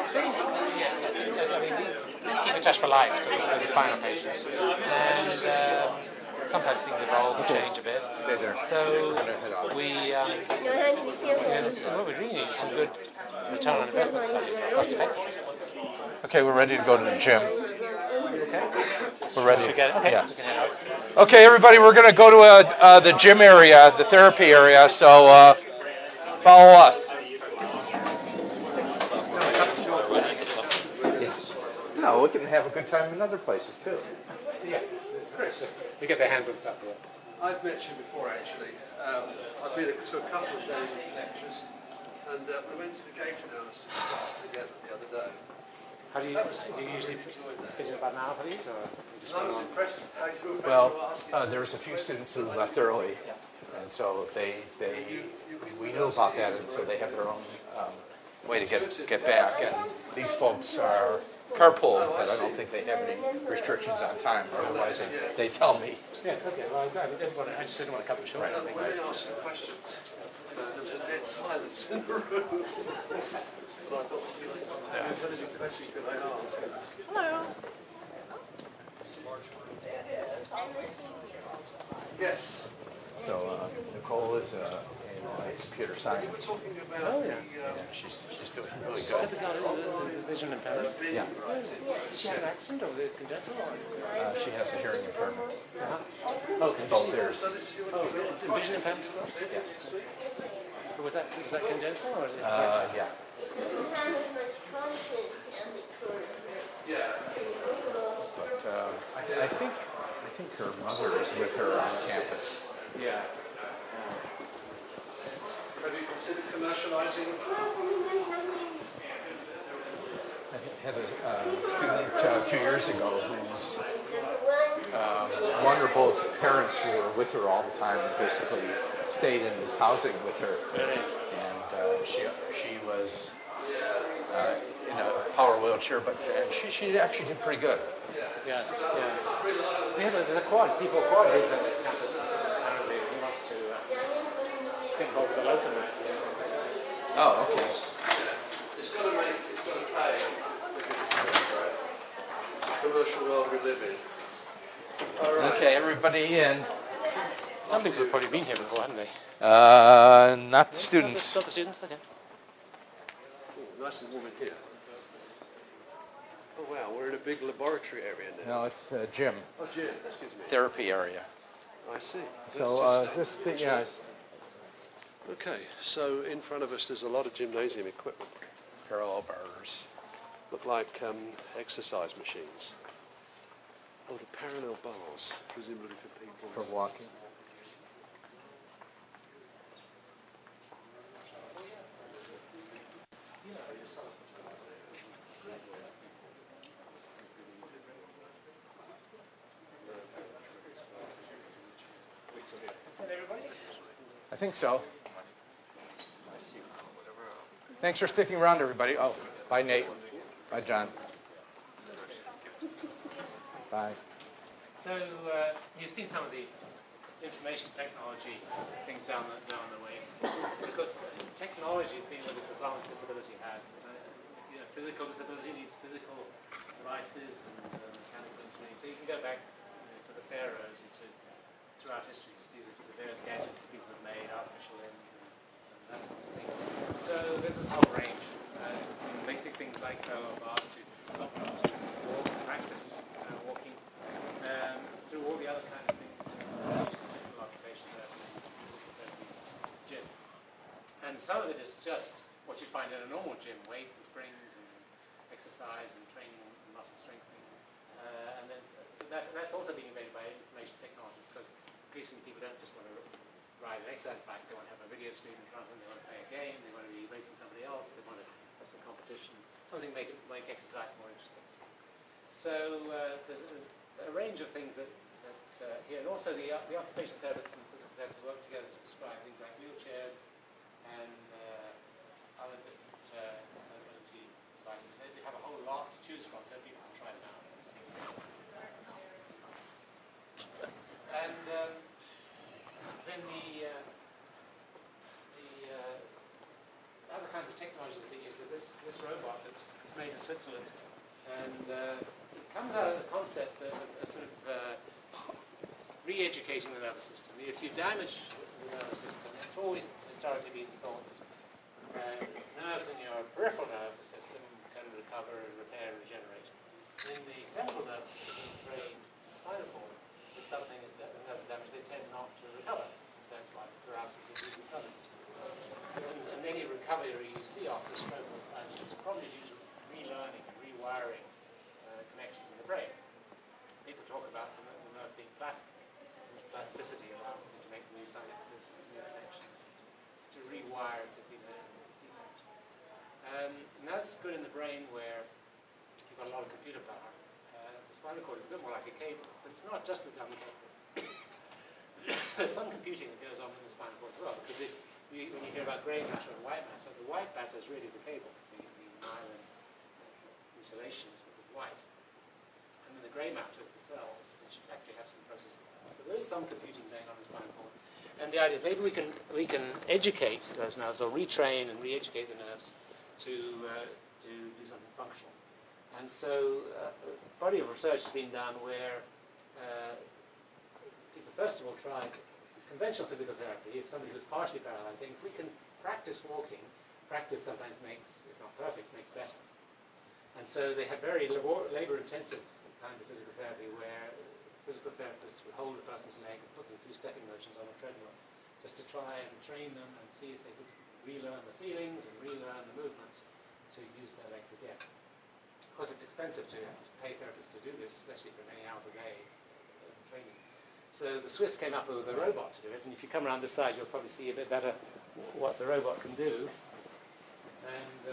Keep in touch for life, so it's with the spinal patients. And um, sometimes things evolve and change a bit. Stay there. So we, um, you know, what we really need is some good return on investment studies. Cost effective. Okay, we're ready to go to the gym. Okay. We're ready. Should we get it? Okay. Yeah. We can head out. Okay, everybody, we're going to go to uh, uh, the gym area, the therapy area, so uh, follow us. No, we can have a good time in other places, too. Yeah, Chris. We get their hands on stuff. Yeah. I've met you before, actually. Um, I've been to a couple of David's lectures, and uh, we went to the gait analysis class together the other day. How do you, do you usually schedule about an hour for these? Or just I was impressed how you were Well, asking. uh, there was a few students who left early, and so they they we knew about that, and so they have their own um, way to get get back. And these folks are carpool, but I don't think they have any restrictions on time. Otherwise, they, they tell me. Yeah, okay. Well, I, didn't want to, I just didn't want to cut them short. Right, Well, when they asked some questions, uh, there was a dead silence in the room. But I thought, what intelligent question could I ask? Hello. Yes. So uh, Nicole is uh, in uh, computer science. Talking about Oh, yeah. the, uh, Yeah, she's she's doing really So good. the, the, the vision impairment. Yeah, Does she have an accent or the congenital? Or? uh, she has a hearing impairment. Uh-huh. Oh, Both ears. Oh, the vision impairment as well? Yes. So was that, was that congenital or is it? Uh, yeah. But uh, I, I think I think her mother is with her on campus. Yeah. Have you considered commercializing? I had a uh, student uh, two years ago whose uh, wonderful parents were with her all the time and basically stayed in this housing with her. And uh, she she was uh, in a power wheelchair, but and she she actually did pretty good. Yeah, yeah. We have a, there's a quad, Steve Quad is at the campus. Apparently, he wants to uh, get involved with the local. Oh, okay. It's got to make, it's got to pay. Commercial world we live in. All right. Okay, everybody in. Some people have probably been here before, haven't they? Uh, not the students. Not the students, okay. Ooh, nice and warm in here. Oh wow, we're in a big laboratory area now. No, it's a gym. Oh, gym, excuse me. Therapy area. I see. So uh, this thing, yeah. Okay, so in front of us there's a lot of gymnasium equipment. Parallel bars. Look like um, exercise machines. Oh, the parallel bars, presumably for people. For walking. I think so. Thanks for sticking around, everybody. Oh, bye, Nate. Bye, John. Bye. So uh, you've seen some of the information technology things down the, down the way, because technology has been with us as long as disability has. Uh, you know, physical disability needs physical devices and uh, mechanical engineering. So you can go back you know, to the pharaohs and to throughout history, you see the, the various gadgets that people have made, artificial limbs and, and that sort of thing. So there's this whole range. Uh, basic things like parallel bars to walk, practice uh, walking, um, through all the other kind of things, uh, typical occupation therapy, physical therapy, gym. And some of it is just what you find in a normal gym, weights and springs and exercise and training and muscle strengthening. Uh, and then that, that's also being invented by information technology, because increasingly people don't just want to ride an exercise bike, they want to have a video screen in front of them, they want to play a game, they want to be racing somebody else, they want to have some competition, something make it make exercise more interesting. So uh, there's a, a range of things that, that uh, here, and also the, uh, the occupational therapists and physical therapists work together to describe things like wheelchairs and uh, other different uh, mobility devices. They have a whole lot to choose from, so people can try them out. And um, then the, uh, the uh, other kinds of technologies that they use. So this, this robot that's made in Switzerland, and uh, it comes out of the concept of a, a sort of uh, re-educating the nervous system. If you damage the nervous system, it's always historically been thought that uh, nerves in your peripheral nervous system can recover, repair, and regenerate. In the central nervous system, brain, spinal cord, if something is da- nerve damage, they tend not to recover. That's why paralysis is recovered. And, and any recovery you see after a stroke or something is probably due to relearning and rewiring uh, connections in the brain. People talk about the, the nerves being plastic. This plasticity allows them to make new synapses, new connections, to rewire if there's been a defect. Um, and that's good in the brain where you've got a lot of computer power. Uh, the spinal cord is a bit more like a cable, but it's not just a dumb cable. There's some computing that goes on in the spinal cord as well, because it, you, when you hear about grey matter and white matter, the white matter is really the cables, the, the myelin insulations with the white. And then the grey matter is the cells, which actually have some processing. So there is some computing going on in the spinal cord. And the idea is maybe we can we can educate those nerves, or retrain and re-educate the nerves to uh, to do something functional. And so uh, a body of research has been done where uh, people first of all tried conventional physical therapy. If somebody who's partially paralyzed, if we can practice walking, practice sometimes makes, if not perfect, makes better. And so they had very labor, labor-intensive kinds of physical therapy where physical therapists would hold a person's leg and put them through stepping motions on a treadmill just to try and train them and see if they could relearn the feelings and relearn the movements to use their legs again. Of course, it's expensive to, to pay therapists to do this, especially for many hours a day of training. So the Swiss came up with a robot to do it, and if you come around this side, you'll probably see a bit better what the robot can do. And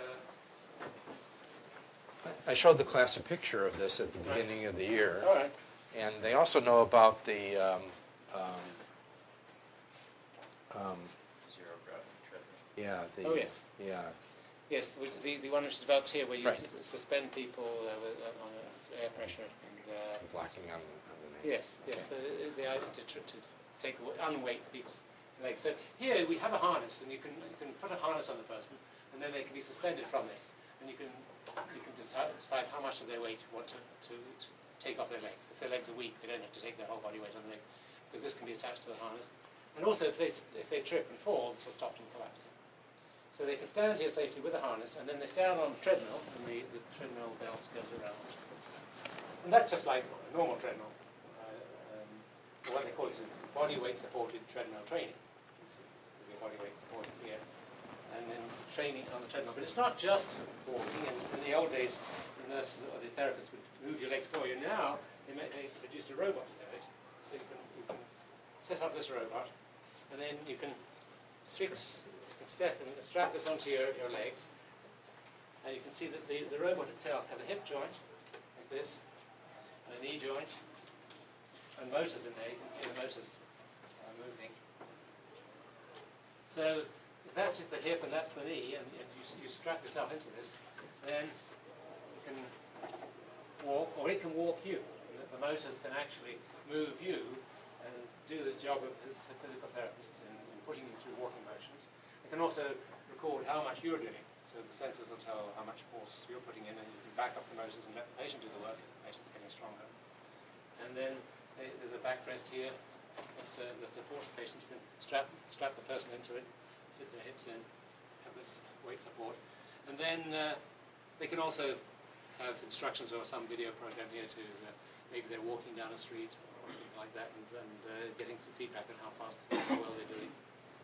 uh, I showed the class a picture of this at the beginning right. of the year. All right. And they also know about the um, um, um, Zero gravity treadmill. yeah. The, oh yes. Yeah. Yes, the the one which is developed here, where you Right. s- suspend people uh, with, uh, on uh, air pressure and. Uh, Blocking on, on the neck. yes, yes. Okay. Uh, the idea to, tr- to take away, unweight people's legs. So here we have a harness, and you can you can put a harness on the person, and then they can be suspended from this, and you can you can decide, decide how much of their weight you want to, to, to take off their legs. If their legs are weak, they don't have to take their whole body weight on the legs, because this can be attached to the harness. And also, if they if they trip and fall, this will stop them collapsing. So they can stand here safely with a harness, and then they stand on a treadmill, and the, the treadmill belt goes around. And that's just like a normal treadmill. Uh, um, what they call it is body weight supported treadmill training. You see, with your body weight supported here. And then training on the treadmill. But it's not just walking. In, in the old days, the nurses or the therapists would move your legs for you. Now, they, make, they produced a robot to do it. So you can, you can set up this robot, and then you can fix, you can step and strap this onto your, your legs. And you can see that the, the robot itself has a hip joint, like this, and a knee joint, and motors in there. You can hear the motors uh, moving. So if that's the hip and that's the knee, and, and you, you strap yourself into this, then you can walk, or it can walk you. The, the motors can actually move you and do the job of the physical therapist in, in putting you through walking motions. It can also record how much you're doing. So the sensors will tell how much force you're putting in, and you can back up the motors and let the patient do the work if the patient's getting stronger. And then uh, there's a backrest here that, uh, that supports the patient. You can strap, strap the person into it, fit their hips in, have this weight support. And then uh, they can also have instructions or some video program here to uh, maybe they're walking down a street or something like that, and, and uh, getting some feedback on how fast and how well they're doing.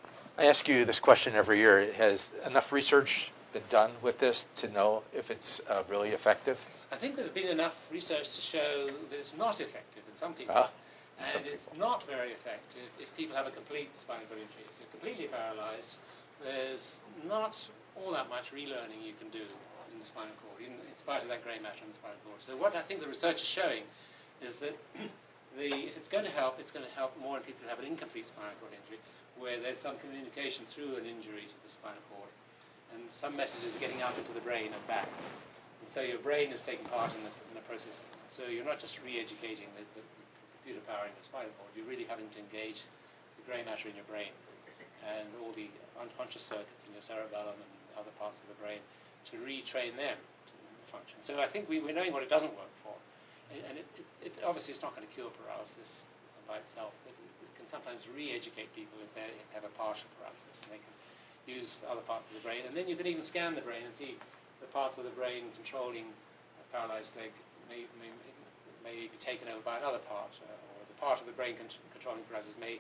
I ask you this question every year. Has enough research been done with this to know if it's uh, really effective? I think there's been enough research to show that it's not effective in some people. Ah, and some it's people. not very effective if people have a complete spinal cord injury. If you're completely paralyzed, there's not all that much relearning you can do in the spinal cord, in, in spite of that grey matter in the spinal cord. So what I think the research is showing is that the, if it's going to help, it's going to help more in people who have an incomplete spinal cord injury, where there's some communication through an injury to the spinal cord, and some messages are getting out into the brain and back. And so your brain is taking part in the, in the processing. So you're not just re-educating the, the, the computer powering the spinal cord, you're really having to engage the grey matter in your brain and all the unconscious circuits in your cerebellum and other parts of the brain to retrain them to function. So I think we, we're knowing what it doesn't work for. And it, it, it, obviously it's not going to cure paralysis by itself, but it, it can sometimes re-educate people if they have a partial paralysis, and they can use other parts of the brain. And then you can even scan the brain and see the parts of the brain controlling a paralyzed leg may, may, may be taken over by another part, uh, or the part of the brain con- controlling paralysis may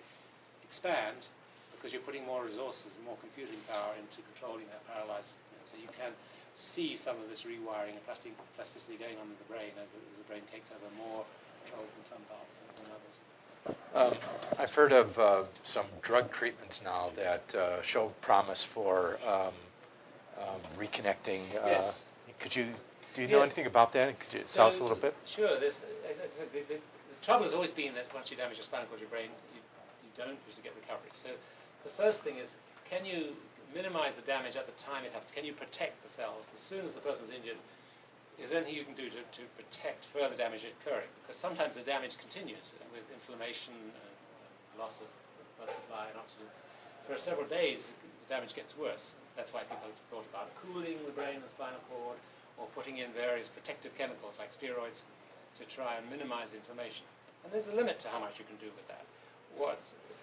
expand because you're putting more resources and more computing power into controlling that paralyzed. You know, so you can see some of this rewiring and plastic, plasticity going on in the brain as the, as the brain takes over more control from some parts than others. Um, I've heard of uh, some drug treatments now that uh, show promise for um, um, reconnecting. Uh, Yes. Could you do you know Yes. anything about that? Could you So, tell us a little bit? Sure. There's, as I said, the, the, the trouble has always been that once you damage your spinal cord, your brain, you, you don't usually get recovery. So the first thing is, can you minimize the damage at the time it happens? Can you protect the cells as soon as the person's injured? Is there anything you can do to, to protect further damage occurring? Because sometimes the damage continues with inflammation, uh, loss of blood supply, and oxygen. For several days, the damage gets worse. That's why people have thought about cooling the brain and spinal cord, or putting in various protective chemicals like steroids to try and minimize inflammation. And there's a limit to how much you can do with that. What,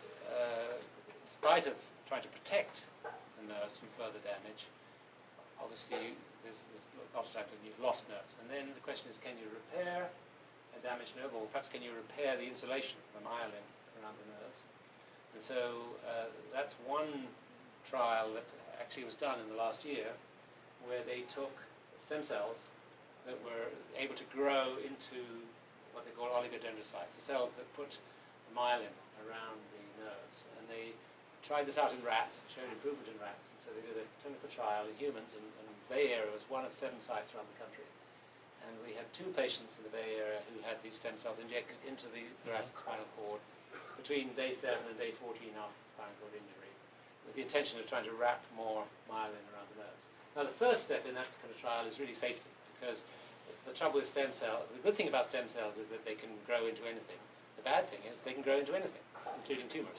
uh, in spite of trying to protect the nerves from further damage, obviously there's, there's lots of times when you've lost nerves. And then the question is, can you repair a damaged nerve, or perhaps can you repair the insulation, the myelin around the nerves? And so uh, that's one trial that actually was done in the last year, where they took stem cells that were able to grow into what they call oligodendrocytes, the cells that put myelin around the nerves. And they tried this out in rats, showed improvement in rats. And so they did a clinical trial in humans, and, and the Bay Area was one of seven sites around the country. And we had two patients in the Bay Area who had these stem cells injected into the thoracic spinal cord between day seven and day fourteen after the spinal cord injury, with the intention of trying to wrap more myelin around the nerves. Now, the first step in that kind of trial is really safety, because the trouble with stem cells, the good thing about stem cells is that they can grow into anything. The bad thing is they can grow into anything, including tumors.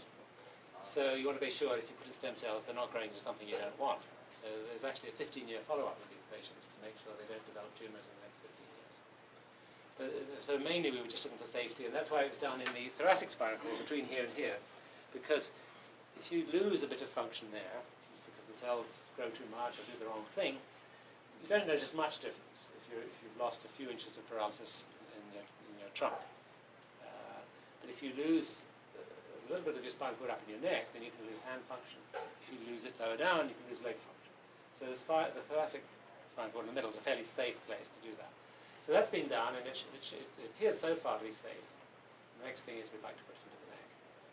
So you want to be sure if you put in stem cells, they're not growing into something you don't want. So there's actually a fifteen-year follow-up with these patients to make sure they don't develop tumors in the next fifteen years. But, uh, so mainly we were just looking for safety, and that's why it was done in the thoracic spinal cord between here and here, because if you lose a bit of function there, because the cells grow too much or do the wrong thing, you don't notice much difference if, you're, if you've lost a few inches of paralysis in your, in your trunk. Uh, but if you lose a little bit of your spinal cord up in your neck, then you can lose hand function. If you lose it lower down, you can lose leg function. So the, spi- the thoracic spinal cord in the middle is a fairly safe place to do that. So that's been done, and it, sh- it, sh- it appears so far to be safe. The next thing is we'd like to put it into the neck.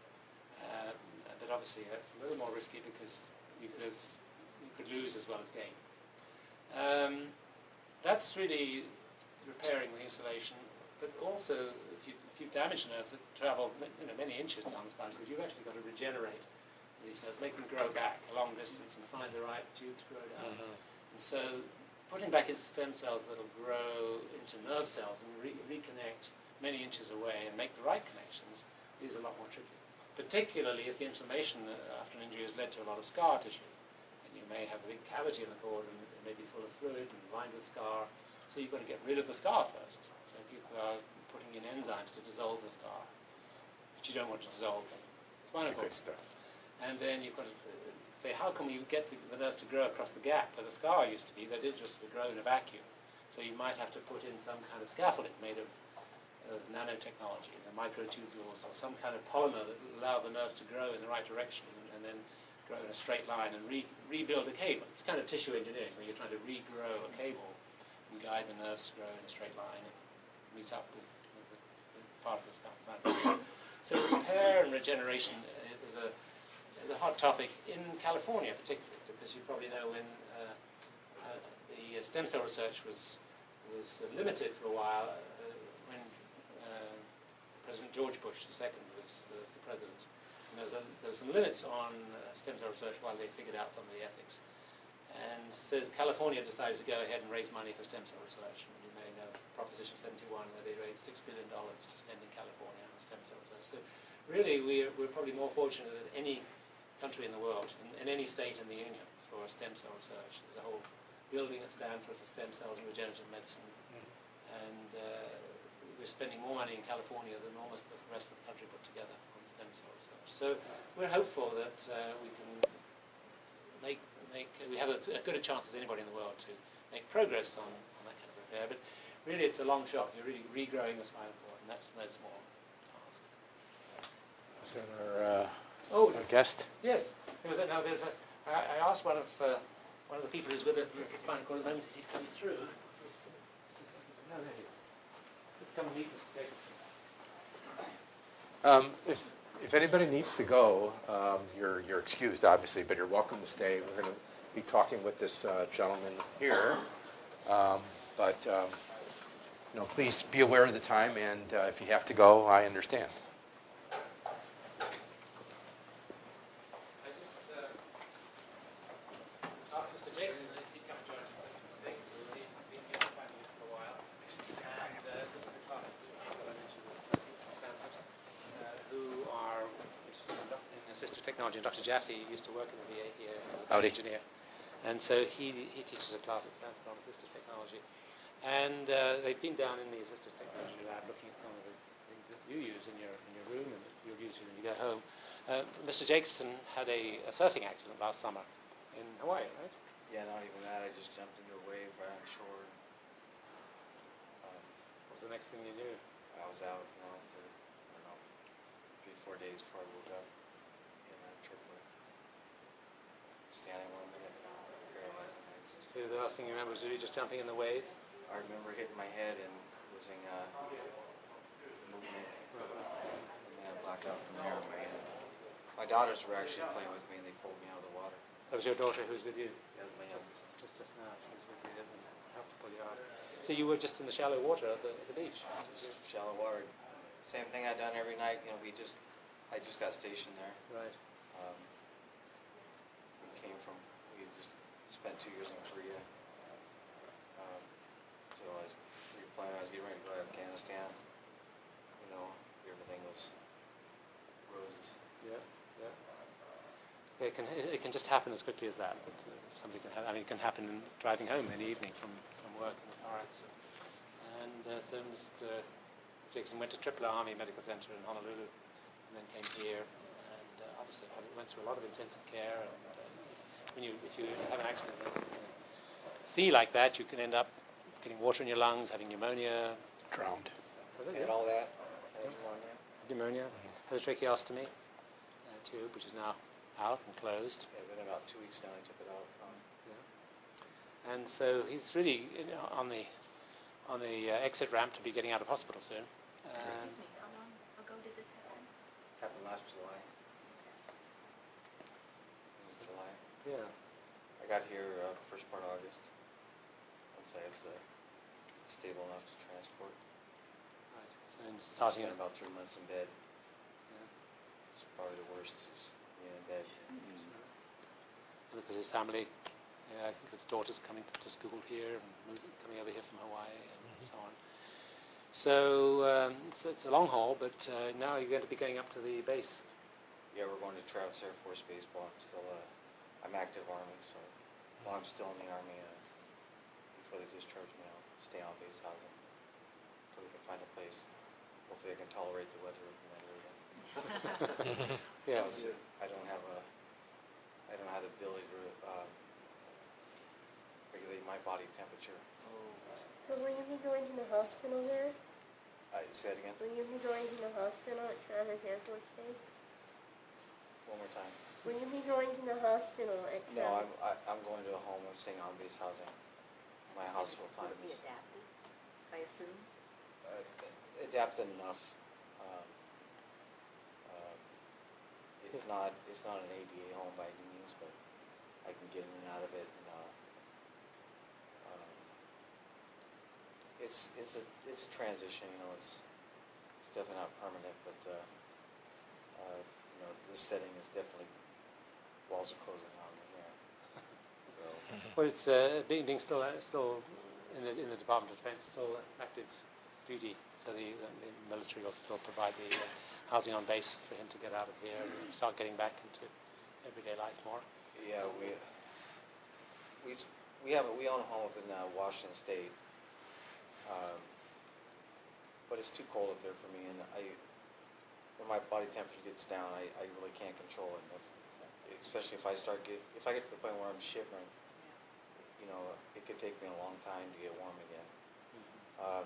Uh, but obviously that's a little more risky because you could, you could lose as well as gain. Um, that's really repairing the insulation, but also if, you, if you've damaged nerves that travel you know, many inches down the spinal cord, you've actually got to regenerate these nerves, make them grow back a long distance and find the right tube to grow down. Mm-hmm. And so putting back into stem cells that will grow into nerve cells and re- reconnect many inches away and make the right connections is a lot more tricky, particularly if the inflammation after an injury has led to a lot of scar tissue. And you may have a big cavity in the cord and it may be full of fluid and lined with scar, so you've got to get rid of the scar first. So people are putting in enzymes to dissolve the scar, but you don't want to dissolve spinal cord. Good stuff. And then you've got to say, how can we get the, the nerves to grow across the gap where the scar used to be? They did just grow in a vacuum. So you might have to put in some kind of scaffolding made of, of nanotechnology, the microtubules, or some kind of polymer that will allow the nerves to grow in the right direction and, and then grow in a straight line and re- rebuild a cable. It's kind of tissue engineering where you're trying to regrow a cable and guide the nerves to grow in a straight line and meet up with, with, with part of the scaffolding. So repair and regeneration is a is a hot topic in California, particularly because you probably know when uh, uh, the stem cell research was was uh, limited for a while uh, when uh, President George Bush the Second was, was the president. And there was, a, there was some limits on uh, stem cell research while they figured out some of the ethics. And so California decided to go ahead and raise money for stem cell research. And you may know Proposition seventy-one, where they raised six billion dollars to spend in California on stem cell research. So really, we're, we're probably more fortunate than any country in the world, in, in any state in the Union, for stem cell research. There's a whole building at Stanford for stem cells and regenerative medicine. Mm-hmm. And uh, we're spending more money in California than almost the rest of the country put together on stem cell research. So we're hopeful that uh, we can make, make we have a, as good a chance as anybody in the world to make progress on, on that kind of repair. But really, it's a long shot. You're really regrowing the spinal cord, and that's no small task. Is that our, uh, oh, our guest? Yes. There was a, now there's a, I, I asked one of uh, one of the people who's with us at the spinal cord at the moment if he'd come through. No, there he is. Let's come and meet Mister Jacobson. Um, if if anybody needs to go, um, you're you're excused, obviously, but you're welcome to stay. We're going to be talking with this uh, gentleman here, um, but um, you know, please be aware of the time, and uh, if you have to go, I understand. I just uh, asked Mister Jacobson if he'd come and join us at the Sphinx. So we've been here for a while, and uh, this is a class of people I mentioned at Stanford uh, who are interested in, doc- in assistive technology. And Doctor Jaffe used to work in the V A here as a Howdy. engineer, and so he he teaches a class at Stanford on assistive technology. And uh, they've been down in the assistive technology lab looking at some of the things that you use in your in your room and that you'll use when you go home. Uh, Mister Jacobson had a, a surfing accident last summer in Hawaii, right? Yeah, not even that. I just jumped into a wave right on shore. Um, what was the next thing you knew? I was out now for, I don't know, three, four days before I woke up in that triplet. Standing one minute, paralyzed the next. So the last thing you remember was really just jumping in the wave? I remember hitting my head and losing uh, movement. And then black out from there. My, my daughters were actually playing with me, and they pulled me out of the water. That was your daughter who was with you? That was my youngest. Just, just now, she was with you and helped to pull you out. So you were just in the shallow water at the, the beach? Just shallow water. Same thing I'd done every night. You know, we just, I just got stationed there. Right. Um, we came from, we just spent two years in Korea. Um, so I was replanning, I was getting ready to go to Afghanistan. You know, everything was roses. Yeah, yeah. It can it can just happen as quickly as that. But, uh, somebody can have, I mean, it can happen in driving home in the evening from, from work in a car accident. And uh, so Mister Jackson went to Triple Army Medical Center in Honolulu, and then came here, and uh, obviously went through a lot of intensive care. And uh, when you if you have an accident in the sea like that, you can end up getting water in your lungs, having pneumonia, drowned, and all that. Pneumonia. Pneumonia. Mm-hmm. Had a tracheostomy uh, tube, which is now out and closed. Yeah, it's been about two weeks now. I took it out. Um, yeah. And so he's really you know, on the on the uh, exit ramp to be getting out of hospital soon. Um, Excuse me, how long ago did this happen? Happened last July. In July. Yeah. I got here uh, first part of August. Once I was uh, stable enough to transport. Right. So in starting spent about three months in bed. Yeah. It's probably the worst. Is being in bed. Mm-hmm. Because his family, yeah, I think his daughter's coming to school here and moving, coming over here from Hawaii and mm-hmm. so on. So um, it's, it's a long haul, but uh, now you're going to be going up to the base. Yeah, we're going to Travis Air Force Base. Well, I'm still, uh, I'm active Army, so while I'm still in the Army, uh, before they discharge me, I'll stay on base housing until we can find a place. Hopefully, I can tolerate the weather in that area. Yes. I don't have a, I don't have the ability to um, regulate my body temperature. So will you be going to the hospital there? I say that again. Will you be going to the hospital at Travis Air Force Base? One more time. Will you be going to the hospital at Travis? No, I'm I, I'm going to a home. I'm staying on base housing. My hospital time Will it be is adapted, I assume? uh, adapted enough. Um, uh, it's not it's not an A D A home by any means, but I can get in and out of it. And, uh, um, it's it's a it's a transition. You know, it's it's definitely not permanent, but uh, uh, you know, this setting is definitely walls are closing on me here. So. Well, it's uh, being being still uh, still in the in the Department of Defense, still active duty. So the, the military will still provide the uh, housing on base for him to get out of here and start getting back into everyday life more. Yeah, we we we have a, we own a home up in uh, Washington State, um, but it's too cold up there for me, and I when my body temperature gets down, I, I really can't control it. If, especially if I start get if I get to the point where I'm shivering, you know, it could take me a long time to get warm again. Mm-hmm. Um,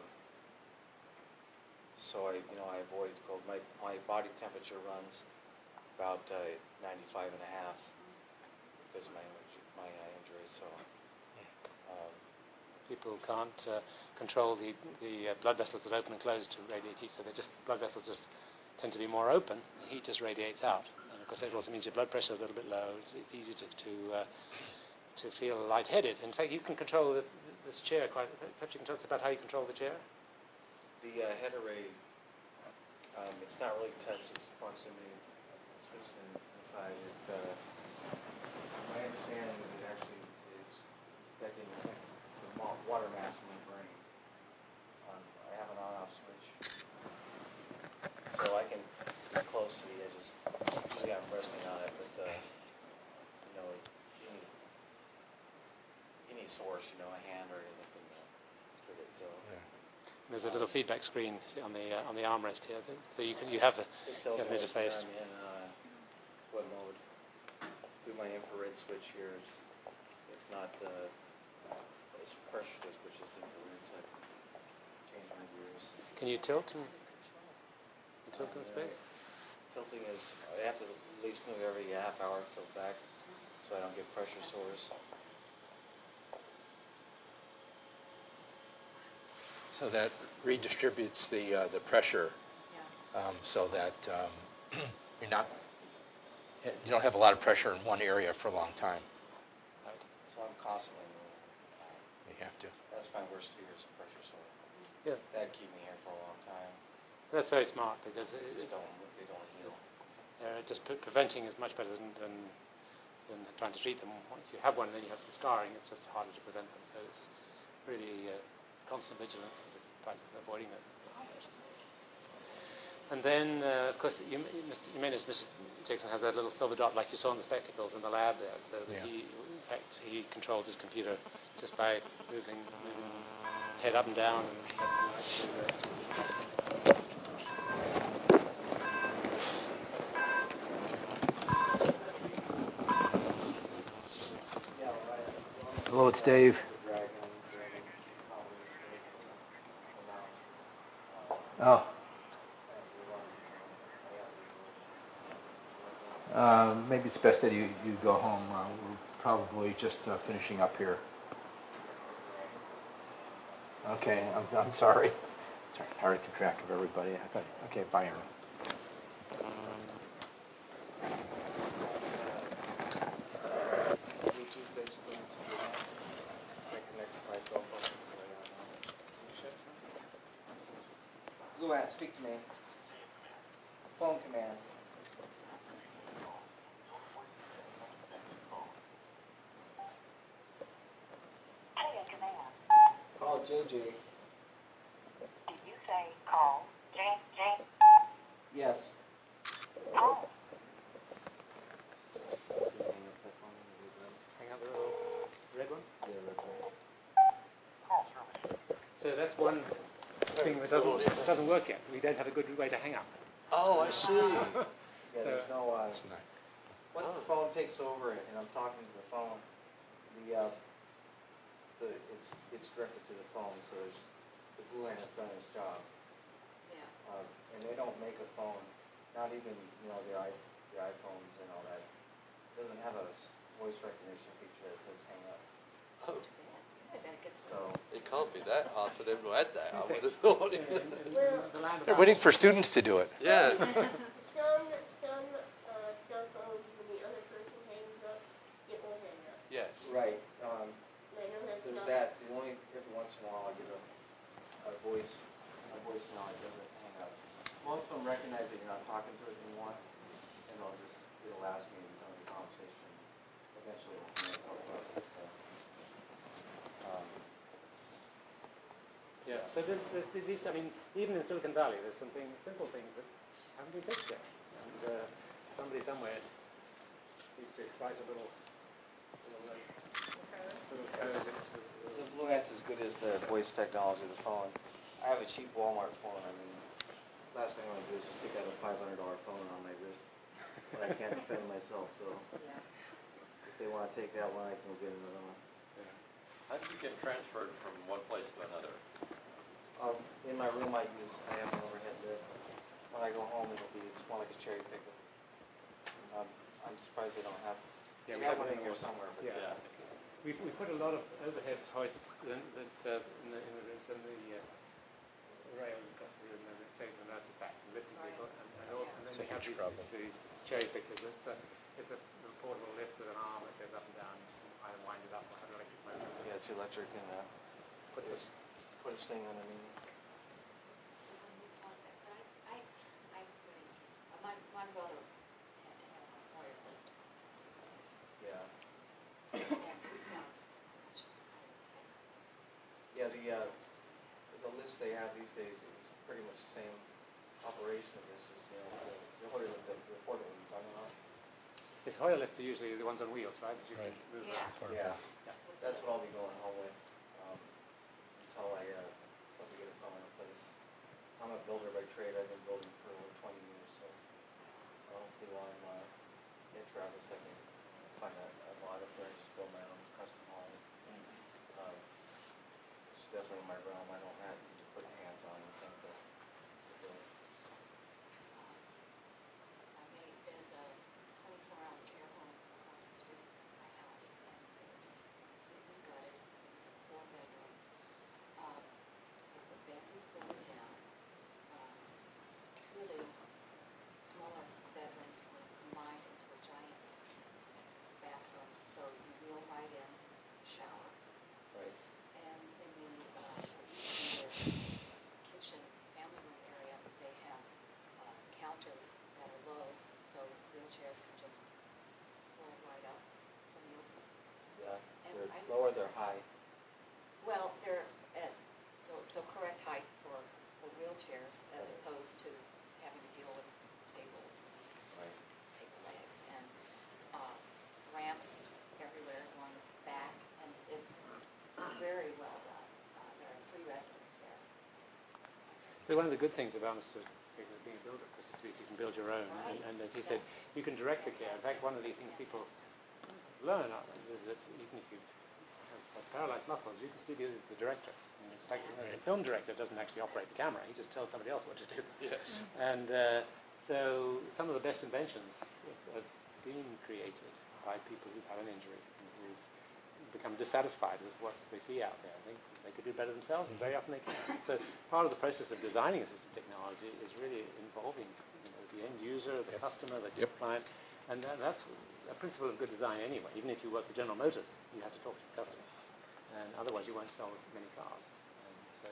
so I, you know, I avoid cold. My my body temperature runs about uh, ninety-five and a half because of my my uh, injury. So um, people can't uh, control the the uh, blood vessels that open and close to radiate heat. So they just blood vessels just tend to be more open. The heat just radiates out. And of course, that also means your blood pressure is a little bit low. It's, it's easy to to, uh, to feel lightheaded. In fact, you can control the, this chair quite. Perhaps you can tell us about how you control the chair. The uh, head array, um, it's not really touched. It's proximity switched in, inside. It, uh, my understanding is it actually is detecting the water mass in my brain. Um, I have an on-off switch, so I can be close to the edges. Usually I'm resting on it, but uh, you know, any any source, you know, a hand or anything can uh, trigger it. So. Yeah. There's a little feedback screen on the uh, on the armrest here, so you can you have, a, you have an interface. I'm in uh, what mode? Through my infrared switch here, it's it's not uh, it's pressure switch, which is infrared, so I can change my gears. Can you tilt and tilt in space? Tilting is I have to at least move every half hour tilt back, so I don't get pressure sores. So that redistributes the uh, the pressure, um, so that um, you're not, you don't have a lot of pressure in one area for a long time. Right. So I'm constantly moving. You have to. That's my worst fear is pressure sore. Yeah. That'd keep me here for a long time. That's very smart because it, They just don't, they don't heal. uh, just pre- preventing is much better than, than than trying to treat them. If you have one, then you have some scarring. It's just harder to prevent them. So it's really uh, constant vigilance is the price of avoiding them. And then, uh, of course, you, Mister you mentioned Mister Jackson has that little silver dot like you saw in the spectacles in the lab there. So that Yeah. he, in fact, he controls his computer just by moving, moving head up and down. And Hello, it's Dave. Oh. Uh, maybe it's best that you, you go home. Uh, we're probably just uh, finishing up here. Okay, I'm, I'm sorry. Sorry, it's hard to keep track of everybody. I thought, okay, bye, Aaron. Bluetooth basically needs to be on. I connect to my cell phone. Luann, speak to me. Phone command. Call J J. Did you say call J J? Yes. Oh. hang out the little red one. Yeah, red one. So that's one thing that doesn't doesn't work yet. We don't have a good way to hang up. Oh, I see. yeah, So- there's no. Uh, once the phone takes over and I'm talking to the phone, the uh, the it's it's directed to the phone, so there's, the Bluetooth has done its job. Yeah. Uh, and they don't make a phone, not even you know the i the iPhones and all that. It doesn't have a s- voice recognition feature that says hang up. Oh. So It can't be that hard for them to add that, I would have thought. Well, They're waiting for students to do it. Yeah. some some uh, cell phones, when the other person hangs up, it will hang up. Yes. right. Um, I know that's there's not. that. The only every once in a while I get a, a voice a voicemail that doesn't hang up. Most of them recognize that you're not talking to it anymore, and they'll just it'll ask me to become the conversation. Eventually, it'll hang itself up. So, um, Yeah. So there's, there's, there's these, I mean, even in Silicon Valley, there's some things, simple things that haven't been fixed yet. And uh, somebody somewhere needs to write a little, little, uh, little code. That's, uh, The Bluetooth as good as the voice technology of the phone. I have a cheap Walmart phone. I mean, last thing I want to do is stick out a five hundred dollar phone on my wrist, but I can't defend myself. So if they want to take that one, I can go get another one. How did you get transferred from one place to another? Um, in my room, I use I have an overhead lift. When I go home, it'll be it's more like a cherry picker. Um, I'm surprised they don't have. Yeah, they we have have one it in here somewhere, but yeah. uh, We we put a lot of overhead hoists that, that uh, in the in the rooms and the uh, rails across the room, and it saves the nurses back and lifting people, and, and, all, and then It's a we have huge these, problem. these, these cherry pickers. It's a it's a portable lift with an arm that goes up and down. Either wind it up or have an electric motor. yeah, it's electric and uh, put this put this thing underneath. I, I, my, my brother had to have a Hoyer lift. Yeah. And he sounds much higher tech. Yeah, the uh, the list they have these days is pretty much the same operation. It's just you know the, the Hoyer lift, the, the portable you're talking about. His Hoyer lifts are usually the ones on wheels, right? That you Right. can move Yeah. around. Yeah. That's what I'll be going home with um, until I uh, until we get a permanent place. I'm a builder by trade. I've been building for over twenty years, so uh, hopefully while I'm uh, in Travis, I can find a, a lot up there and just build my own custom home. Um, it's definitely my realm. I don't have to put hands on anything, but to build. I made, there's a twenty-four hour care home across the street from my house, and it was completely gutted. It's a four bedroom. Um, they put bamboo floors down. Um, two of the smaller Low or they're high? Well, they're at the, the correct height for, for wheelchairs as opposed to having to deal with table, right. table legs and uh, ramps everywhere along the back, and it's very well done. Uh, there are three residents there. So one of the good things about Mister Taylor being a builder, because you can build your own, Right. and, and as he said, you can direct the care. In fact, one of the things people learn is that even if you have paralyzed muscles, you can still be the director. And it's like, the film director doesn't actually operate the camera; he just tells somebody else what to do. Yes. And uh, so some of the best inventions have been created by people who've had an injury and who've become dissatisfied with what they see out there. They, they could do better themselves, and very often they can. So part of the process of designing assistive technology is really involving you know, the end user, the customer, the Yep. client, and that, that's a principle of good design anyway. Even if you work for General Motors, you have to talk to the customer, and otherwise you won't sell many cars. And so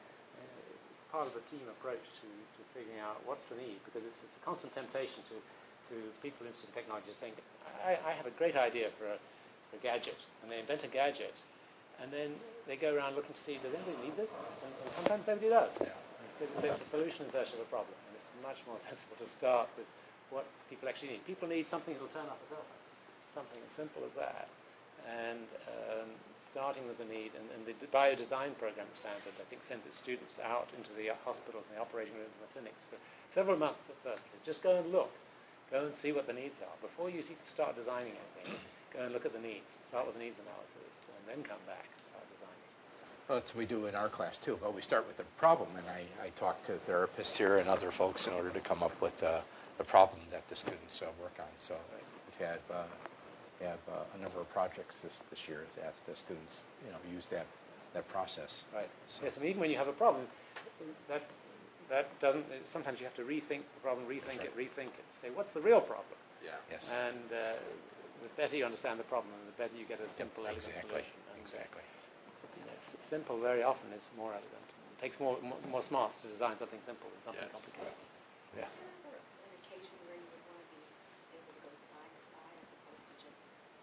uh, it's part of the team approach to, to figuring out what's the need, because it's, it's a constant temptation to, to people interested in technology to think, I, I have a great idea for a, for a gadget, and they invent a gadget, and then they go around looking to see, does anybody need this? And, and sometimes nobody does. Yeah. It's, it's a solution in search of a problem, and it's much more sensible to start with what people actually need. People need something that will turn off a cell phone, something as simple as that. And um, starting with the need, and, and the bio-design program at Stanford, I think, sent its students out into the hospitals and the operating rooms and the clinics for several months at first. Just go and look. Go and see what the needs are. Before you start designing anything, go and look at the needs. Start with the needs analysis, and then come back and start designing. Well, that's what we do in our class too. But we start with the problem, and I, I talk to therapists here and other folks in order to come up with uh, the problem that the students uh, work on. So right. we've had uh, we have uh, a number of projects this, this year that the students you know use that that process. Right. So. Yes, and even when you have a problem, that that doesn't. Sometimes you have to rethink the problem, rethink right. it, rethink it. Say, what's the real problem? Yeah. Yes. And uh, the better you understand the problem, the better you get a simple, yep, elegant exactly. solution. And, exactly. You know, simple very often is more elegant. It takes more more, more smarts to design something simple than something yes. complicated. Yeah. An occasion where you would want to be able to go side to side as opposed to just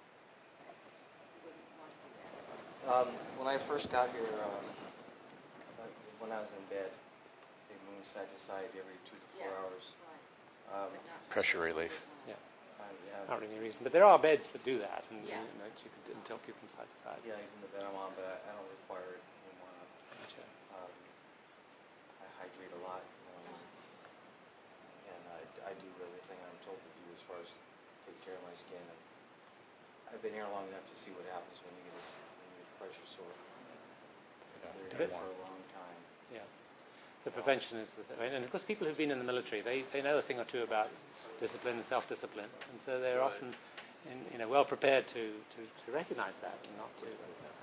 you wouldn't want to do that. Um, when I first got here, um, uh, when I was in bed, they moved side to side every two to four Yeah, hours. right. Um, But not Pressure relief. Yeah. uh, yeah, Not really any reason, but there are beds that do that, and Yeah. you know, you can tilt people from side to side. yeah, even the bed I'm on, but I, I don't require it anymore. Gotcha. Um, I hydrate a lot, um, and I, I do everything I'm told to do as far as take care of my skin. And I've been here long enough to see what happens when you get a, s- when you get a pressure sore. They're To here bit- for a long time. Yeah. The prevention is the thing. And of course, people who've been in the military, they, they know a thing or two about discipline and self-discipline, and so they're Right. often in, you know, well prepared to, to, to recognize that and not to.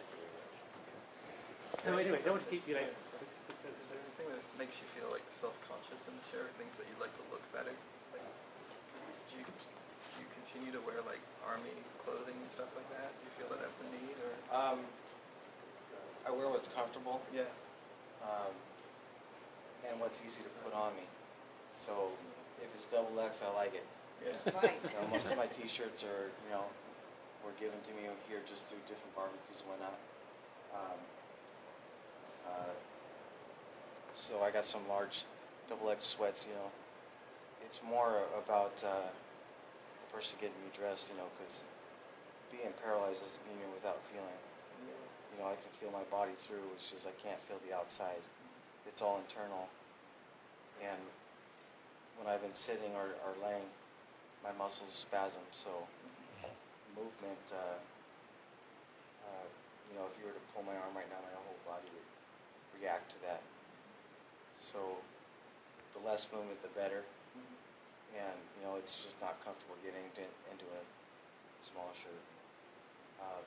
So anyway, don't want to keep you late. Is there anything that makes you feel like self-conscious in the chair? Things that you'd like to look better? Like, do you do you continue to wear like army clothing and stuff like that? Do you feel that that's a need or? Um, I wear what's comfortable. Yeah. Um, and what's easy to put on me. So if it's double X, I like it. Yeah. Right. You know, most of my T-shirts are, you know, were given to me here just through different barbecues and whatnot. Um, uh, so I got some large double X sweats. You know, it's more about uh, the person getting me dressed. You know, because being paralyzed doesn't mean you're without feeling. Yeah. You know, I can feel my body through. It's just I can't feel the outside. It's all internal. And when I've been sitting or, or laying, my muscles spasm. So movement, uh, uh, you know, if you were to pull my arm right now, my whole body would react to that. So the less movement, the better. And, you know, it's just not comfortable getting into, into a small shirt. Um,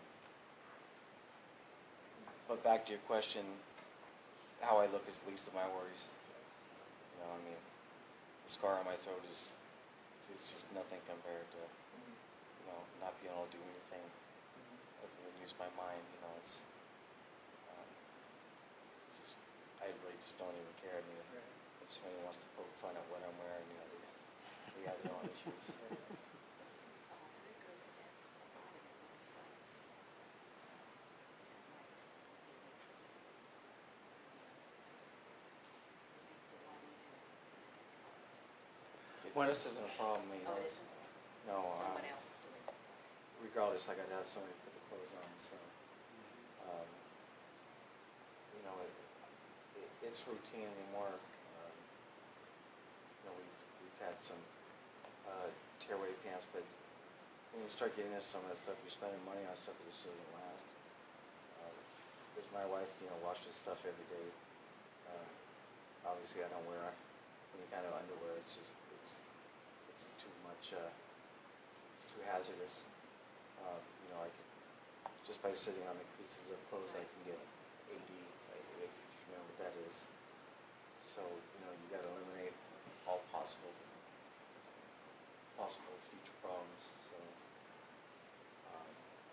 but back to your question, how I look is the least of my worries. You know, I mean, the scar on my throat is, it's just nothing compared to, you know, not being able to do anything other than use my mind. You know, it's, um, it's just, I really just don't even care. I mean, if, if somebody wants to poke fun at what I'm wearing, you know, they, they have their own issues. When this isn't a problem, you know. Oh, it isn't? No, um, Someone else doing it. regardless, I got to have somebody put the clothes on. So, um, you know, it, it, it's routine anymore. Um, you know, we've we've had some uh, tearaway pants, but when you start getting into some of that stuff, you're spending money on stuff that just doesn't last. Because my wife, you know, washes stuff every day. Um, obviously, I don't wear any kind of underwear. It's just it's it's too much. Uh, it's too hazardous. Um, you know, I could, just by sitting on the pieces of clothes, I can get A D, if you know what that is. So you know, you got to eliminate all possible possible future problems. So. Um,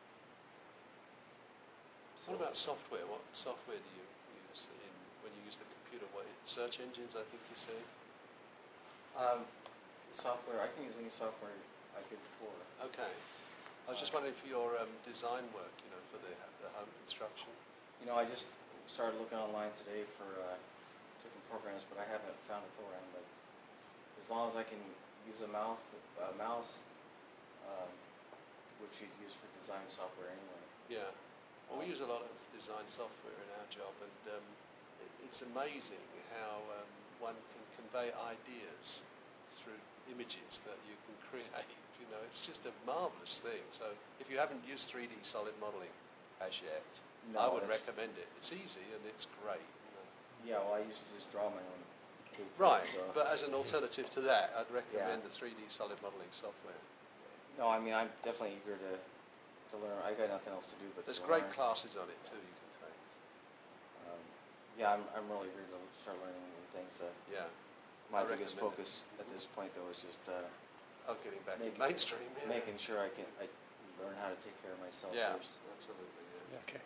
What about software? What software do you use in when you use the computer? What search engines? I think you said. Um, software. I can use any software I could before. Okay. I was just wondering for your um, design work, you know, for the, the home construction. You know, I just started looking online today for uh, different programs, but I haven't found a program. But as long as I can use a mouth, uh, mouse, um, which you'd use for design software anyway. Yeah. Well, we use a lot of design software in our job, and um, it, it's amazing how um, one can convey ideas through images that you can create. You know, it's just a marvelous thing. So, if you haven't used three D solid modeling as yet, No, I would that's- recommend it. It's easy and it's great. You know. Yeah, well, I used to just draw my own. tape, Right, so- but as an alternative to that, I'd recommend Yeah. the three D solid modeling software. No, I mean, I'm definitely eager to to learn. I got nothing else to do but There's to great learn. classes on it too. You can take. Um, yeah, I'm I'm really eager to start learning new things. Uh, Yeah. My I biggest recommend it. focus at this point, though, is just uh, Oh, getting back in making, mainstream, yeah. making sure I can I learn how to take care of myself Yeah, first. absolutely. Yeah. Okay.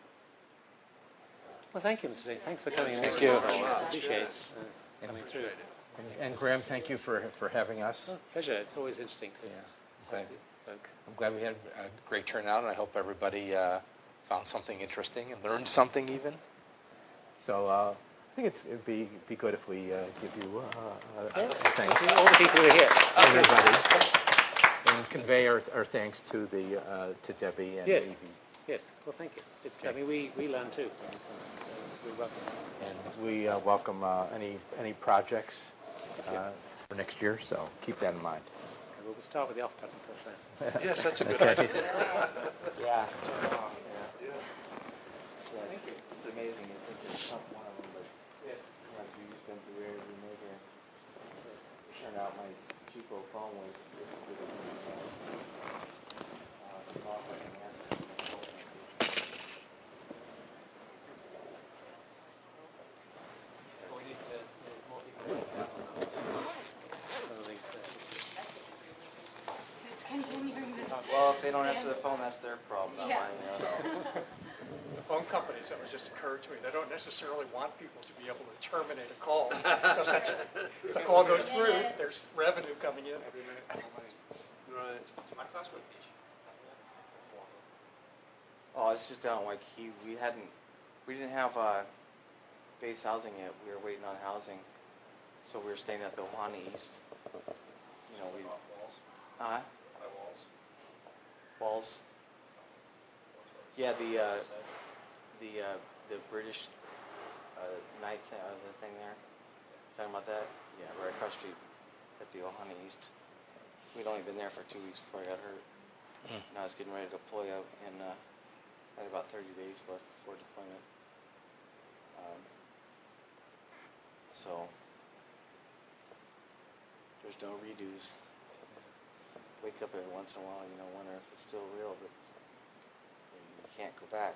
Well, thank you, Mister Zing. Thanks for coming. Thank Thank you. you. Wow, Appreciate yes. uh, coming through. And, and Graham, thank you for for having us. Oh, pleasure. It's always interesting to Yeah. have Glad, the folk. I'm glad we had a great turnout, and I hope everybody uh, found something interesting and learned something even. So uh, I think it's, it'd be be good if we uh, give you uh, a, a thanks. All the people who are here. Everybody. And convey our, our thanks to the uh, to Debbie and Yes. Evie. Yes. Well, thank you. It's, I Okay. mean, we, we learn too. So we welcome. And we uh, welcome uh, any any projects uh, for next year. So keep that in mind. Okay, we'll start with the off-button first then. Yes, that's a good Okay. idea. Yeah. Yeah. Yeah. It's amazing. You think it's not one of them, but like you spend through every maker. It turned out my cheapo phone was as good as anything else. Uh, the software and the answer. We need to more people. It's continuing this. Well, if they don't answer the phone, that's their problem, not Yeah. mine. You know? The phone companies, that was just occurred to me, they don't necessarily want people to be able to terminate a call. Because that's, if the call goes through, there's revenue coming in every minute. Right. My password page. Oh, it's just down in Waikiki. We hadn't, we didn't have uh, base housing yet. We were waiting on housing, so we were staying at the Ohana East. You know, we. Huh? walls. Walls. Yeah, the uh, the uh, the British uh, night thing, uh, the thing there. Talking about that? Yeah, right across the street at the Ohana East. We'd only been there for two weeks before I got hurt. Mm. And I was getting ready to deploy out in. Uh, I had about thirty days left before deployment. Um, so, there's no redos. Wake up every once in a while, you know, wonder if it's still real, but you can't go back.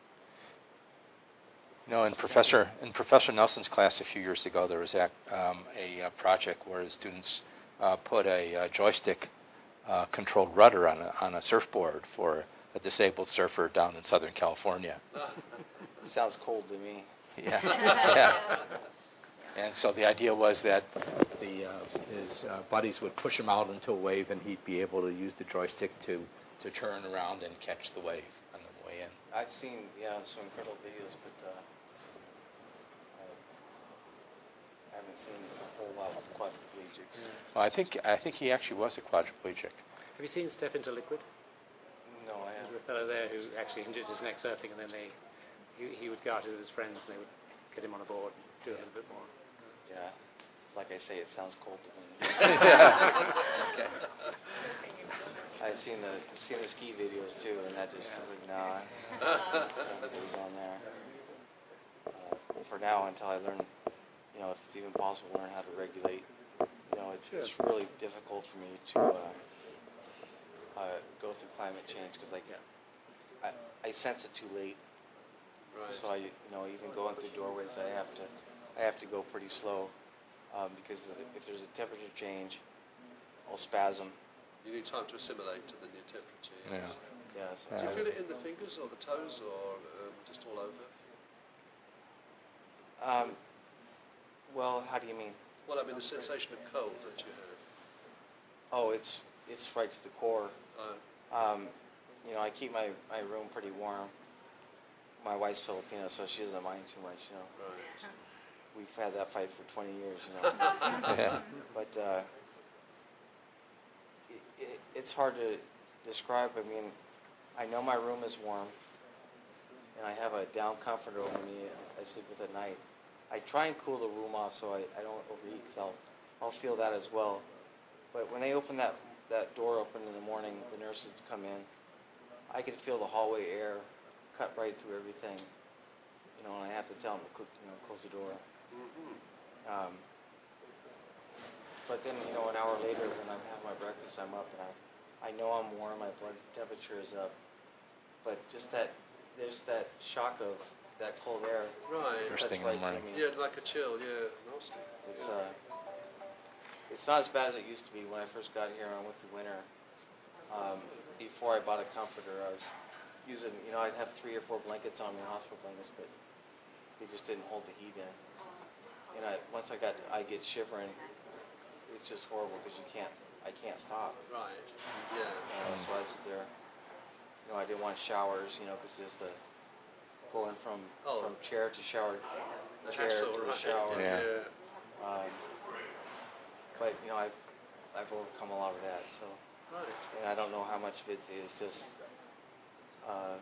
You know, in Professor in Professor Nelson's class a few years ago, there was a, um, a, uh project where the students uh, put a, uh joystick uh, controlled rudder on a, on a surfboard for a disabled surfer down in Southern California. Sounds cold to me. Yeah, yeah. And so the idea was that the uh, his uh, buddies would push him out into a wave, and he'd be able to use the joystick to, to turn around and catch the wave on the way in. I've seen, yeah, some incredible videos, but uh, I, I haven't seen a whole lot of quadriplegics. Yeah. Well, I think I think he actually was a quadriplegic. Have you seen Step into Liquid? No, I There's haven't. a fellow there who actually injured his neck surfing, and then they he, he would go out with his friends, and they would get him on a board and do a little bit more. Yeah, like I say, it sounds cold to me. Okay. I've seen the seen the ski videos too, and that just Yeah. like, nah, I can't get down there. Uh, for now, until I learn, you know, if it's even possible to learn how to regulate, you know, it's, it's really difficult for me to uh, uh, go through climate change because like I, I sense it too late. Right. So I, you know, even going through doorways, I have to, I have to go pretty slow, um, because if there's a temperature change, I'll spasm. You need time to assimilate to the new temperature. Yeah. Yeah. So Do you feel it in the fingers or the toes or um, just all over? Um, well, how do you mean? Well, I mean the sensation of cold that you have. Oh, it's it's right to the core. Oh. Um, you know, I keep my, my room pretty warm. My wife's Filipino, so she doesn't mind too much, you know. Right. We've had that fight for twenty years, you know. Yeah. But uh, it, it, it's hard to describe. I mean, I know my room is warm, and I have a down comforter over me I sleep with at night. I try and cool the room off so I, I don't overheat, because I'll, I'll feel that as well. But when they open that, that door open in the morning, the nurses come in, I can feel the hallway air cut right through everything. You know, and I have to tell them to cl- you know, close the door. Mm-hmm. Um, but then, you know, an hour later when I'm having my breakfast, I'm up and I, I know I'm warm, my blood temperature is up. But just that, there's that shock of that cold air. Right. First thing in the morning. Yeah, like a chill, yeah. Nasty. It's, uh, it's not as bad as it used to be when I first got here and with the winter. Um, before I bought a comforter, I was using, you know, I'd have three or four blankets on me, hospital blankets, but they just didn't hold the heat in. And I, once I got, I get shivering. It's just horrible because you can't, I can't stop. Right. Yeah. Uh, so I sit there. You know, I didn't want showers, you know, because there's the going from Oh. from chair to shower, The chair hassle, to right. shower. Yeah. Um, but you know, I've I've overcome a lot of that. So, Right. and I don't know how much of it is just uh,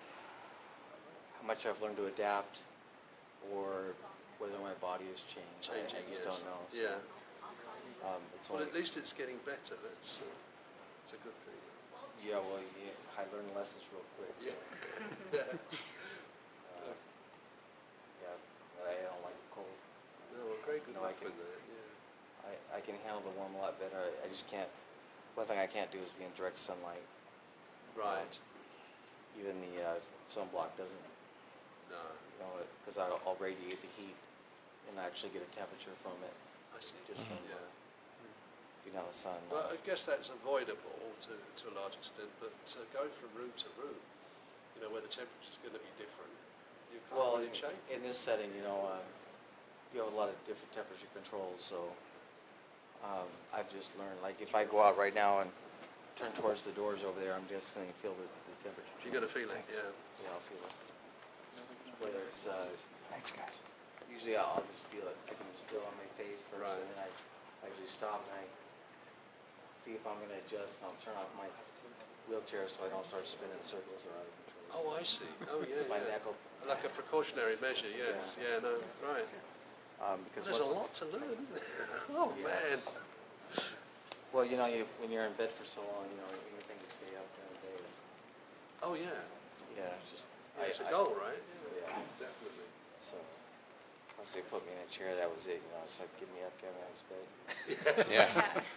how much I've learned to adapt, or whether my body has changed. I, I Changing, just yes. don't know. So, Yeah. Um, it's Well, only, at least it's getting better. That's uh, that's a good thing. yeah. Well, yeah, I learn lessons real quick. So. Yeah. Uh, yeah, but I don't like the cold. No, well, great good You know, I luck can, with that. Yeah. I, I can handle the warm a lot better. I, I just can't. One thing I can't do is be in direct sunlight. Right. Even the uh, sunblock doesn't. No. You know, because I'll, I'll radiate the heat and actually get a temperature from it. I see. Just from Yeah. uh, being out in the sun. Well, I guess that's avoidable to to a large extent, but uh, going from room to room, you know, where the temperature's going to be different, you can't Well, really in, change. in this setting, you know, uh, you have a lot of different temperature controls. So um, I've just learned, like, if I go out right now and turn towards the doors over there, I'm just going to feel the, the temperature. You got to feel it, yeah. Yeah, I'll feel it. Whether it's, uh, thanks guys. Usually I'll, I'll just feel it kicking the spill on my face first, Right. and then I, I usually stop and I see if I'm going to adjust, and I'll turn off my wheelchair so I don't start spinning circles around the controls. Oh, I see. Oh, yeah, My yeah. neck will, Like a precautionary measure, yes. Yeah, no, right. um, because There's a once- lot to learn, isn't there? Oh, Yes. man. Well, you know, you, when you're in bed for so long, you know, anything to stay up during the day is, Oh, yeah. yeah, it's just, Yeah, I, it's a I, goal, right? Yeah. Definitely. So, once they put me in a chair, that was it, you know, it's like, give me up, get me out of bed. Yeah.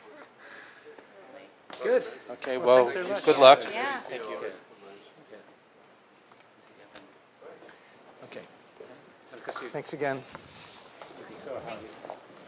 Good. Okay. Well, Well, thanks very much. good luck. Yeah. Thank you. Okay. And because you, Thanks again. you saw how you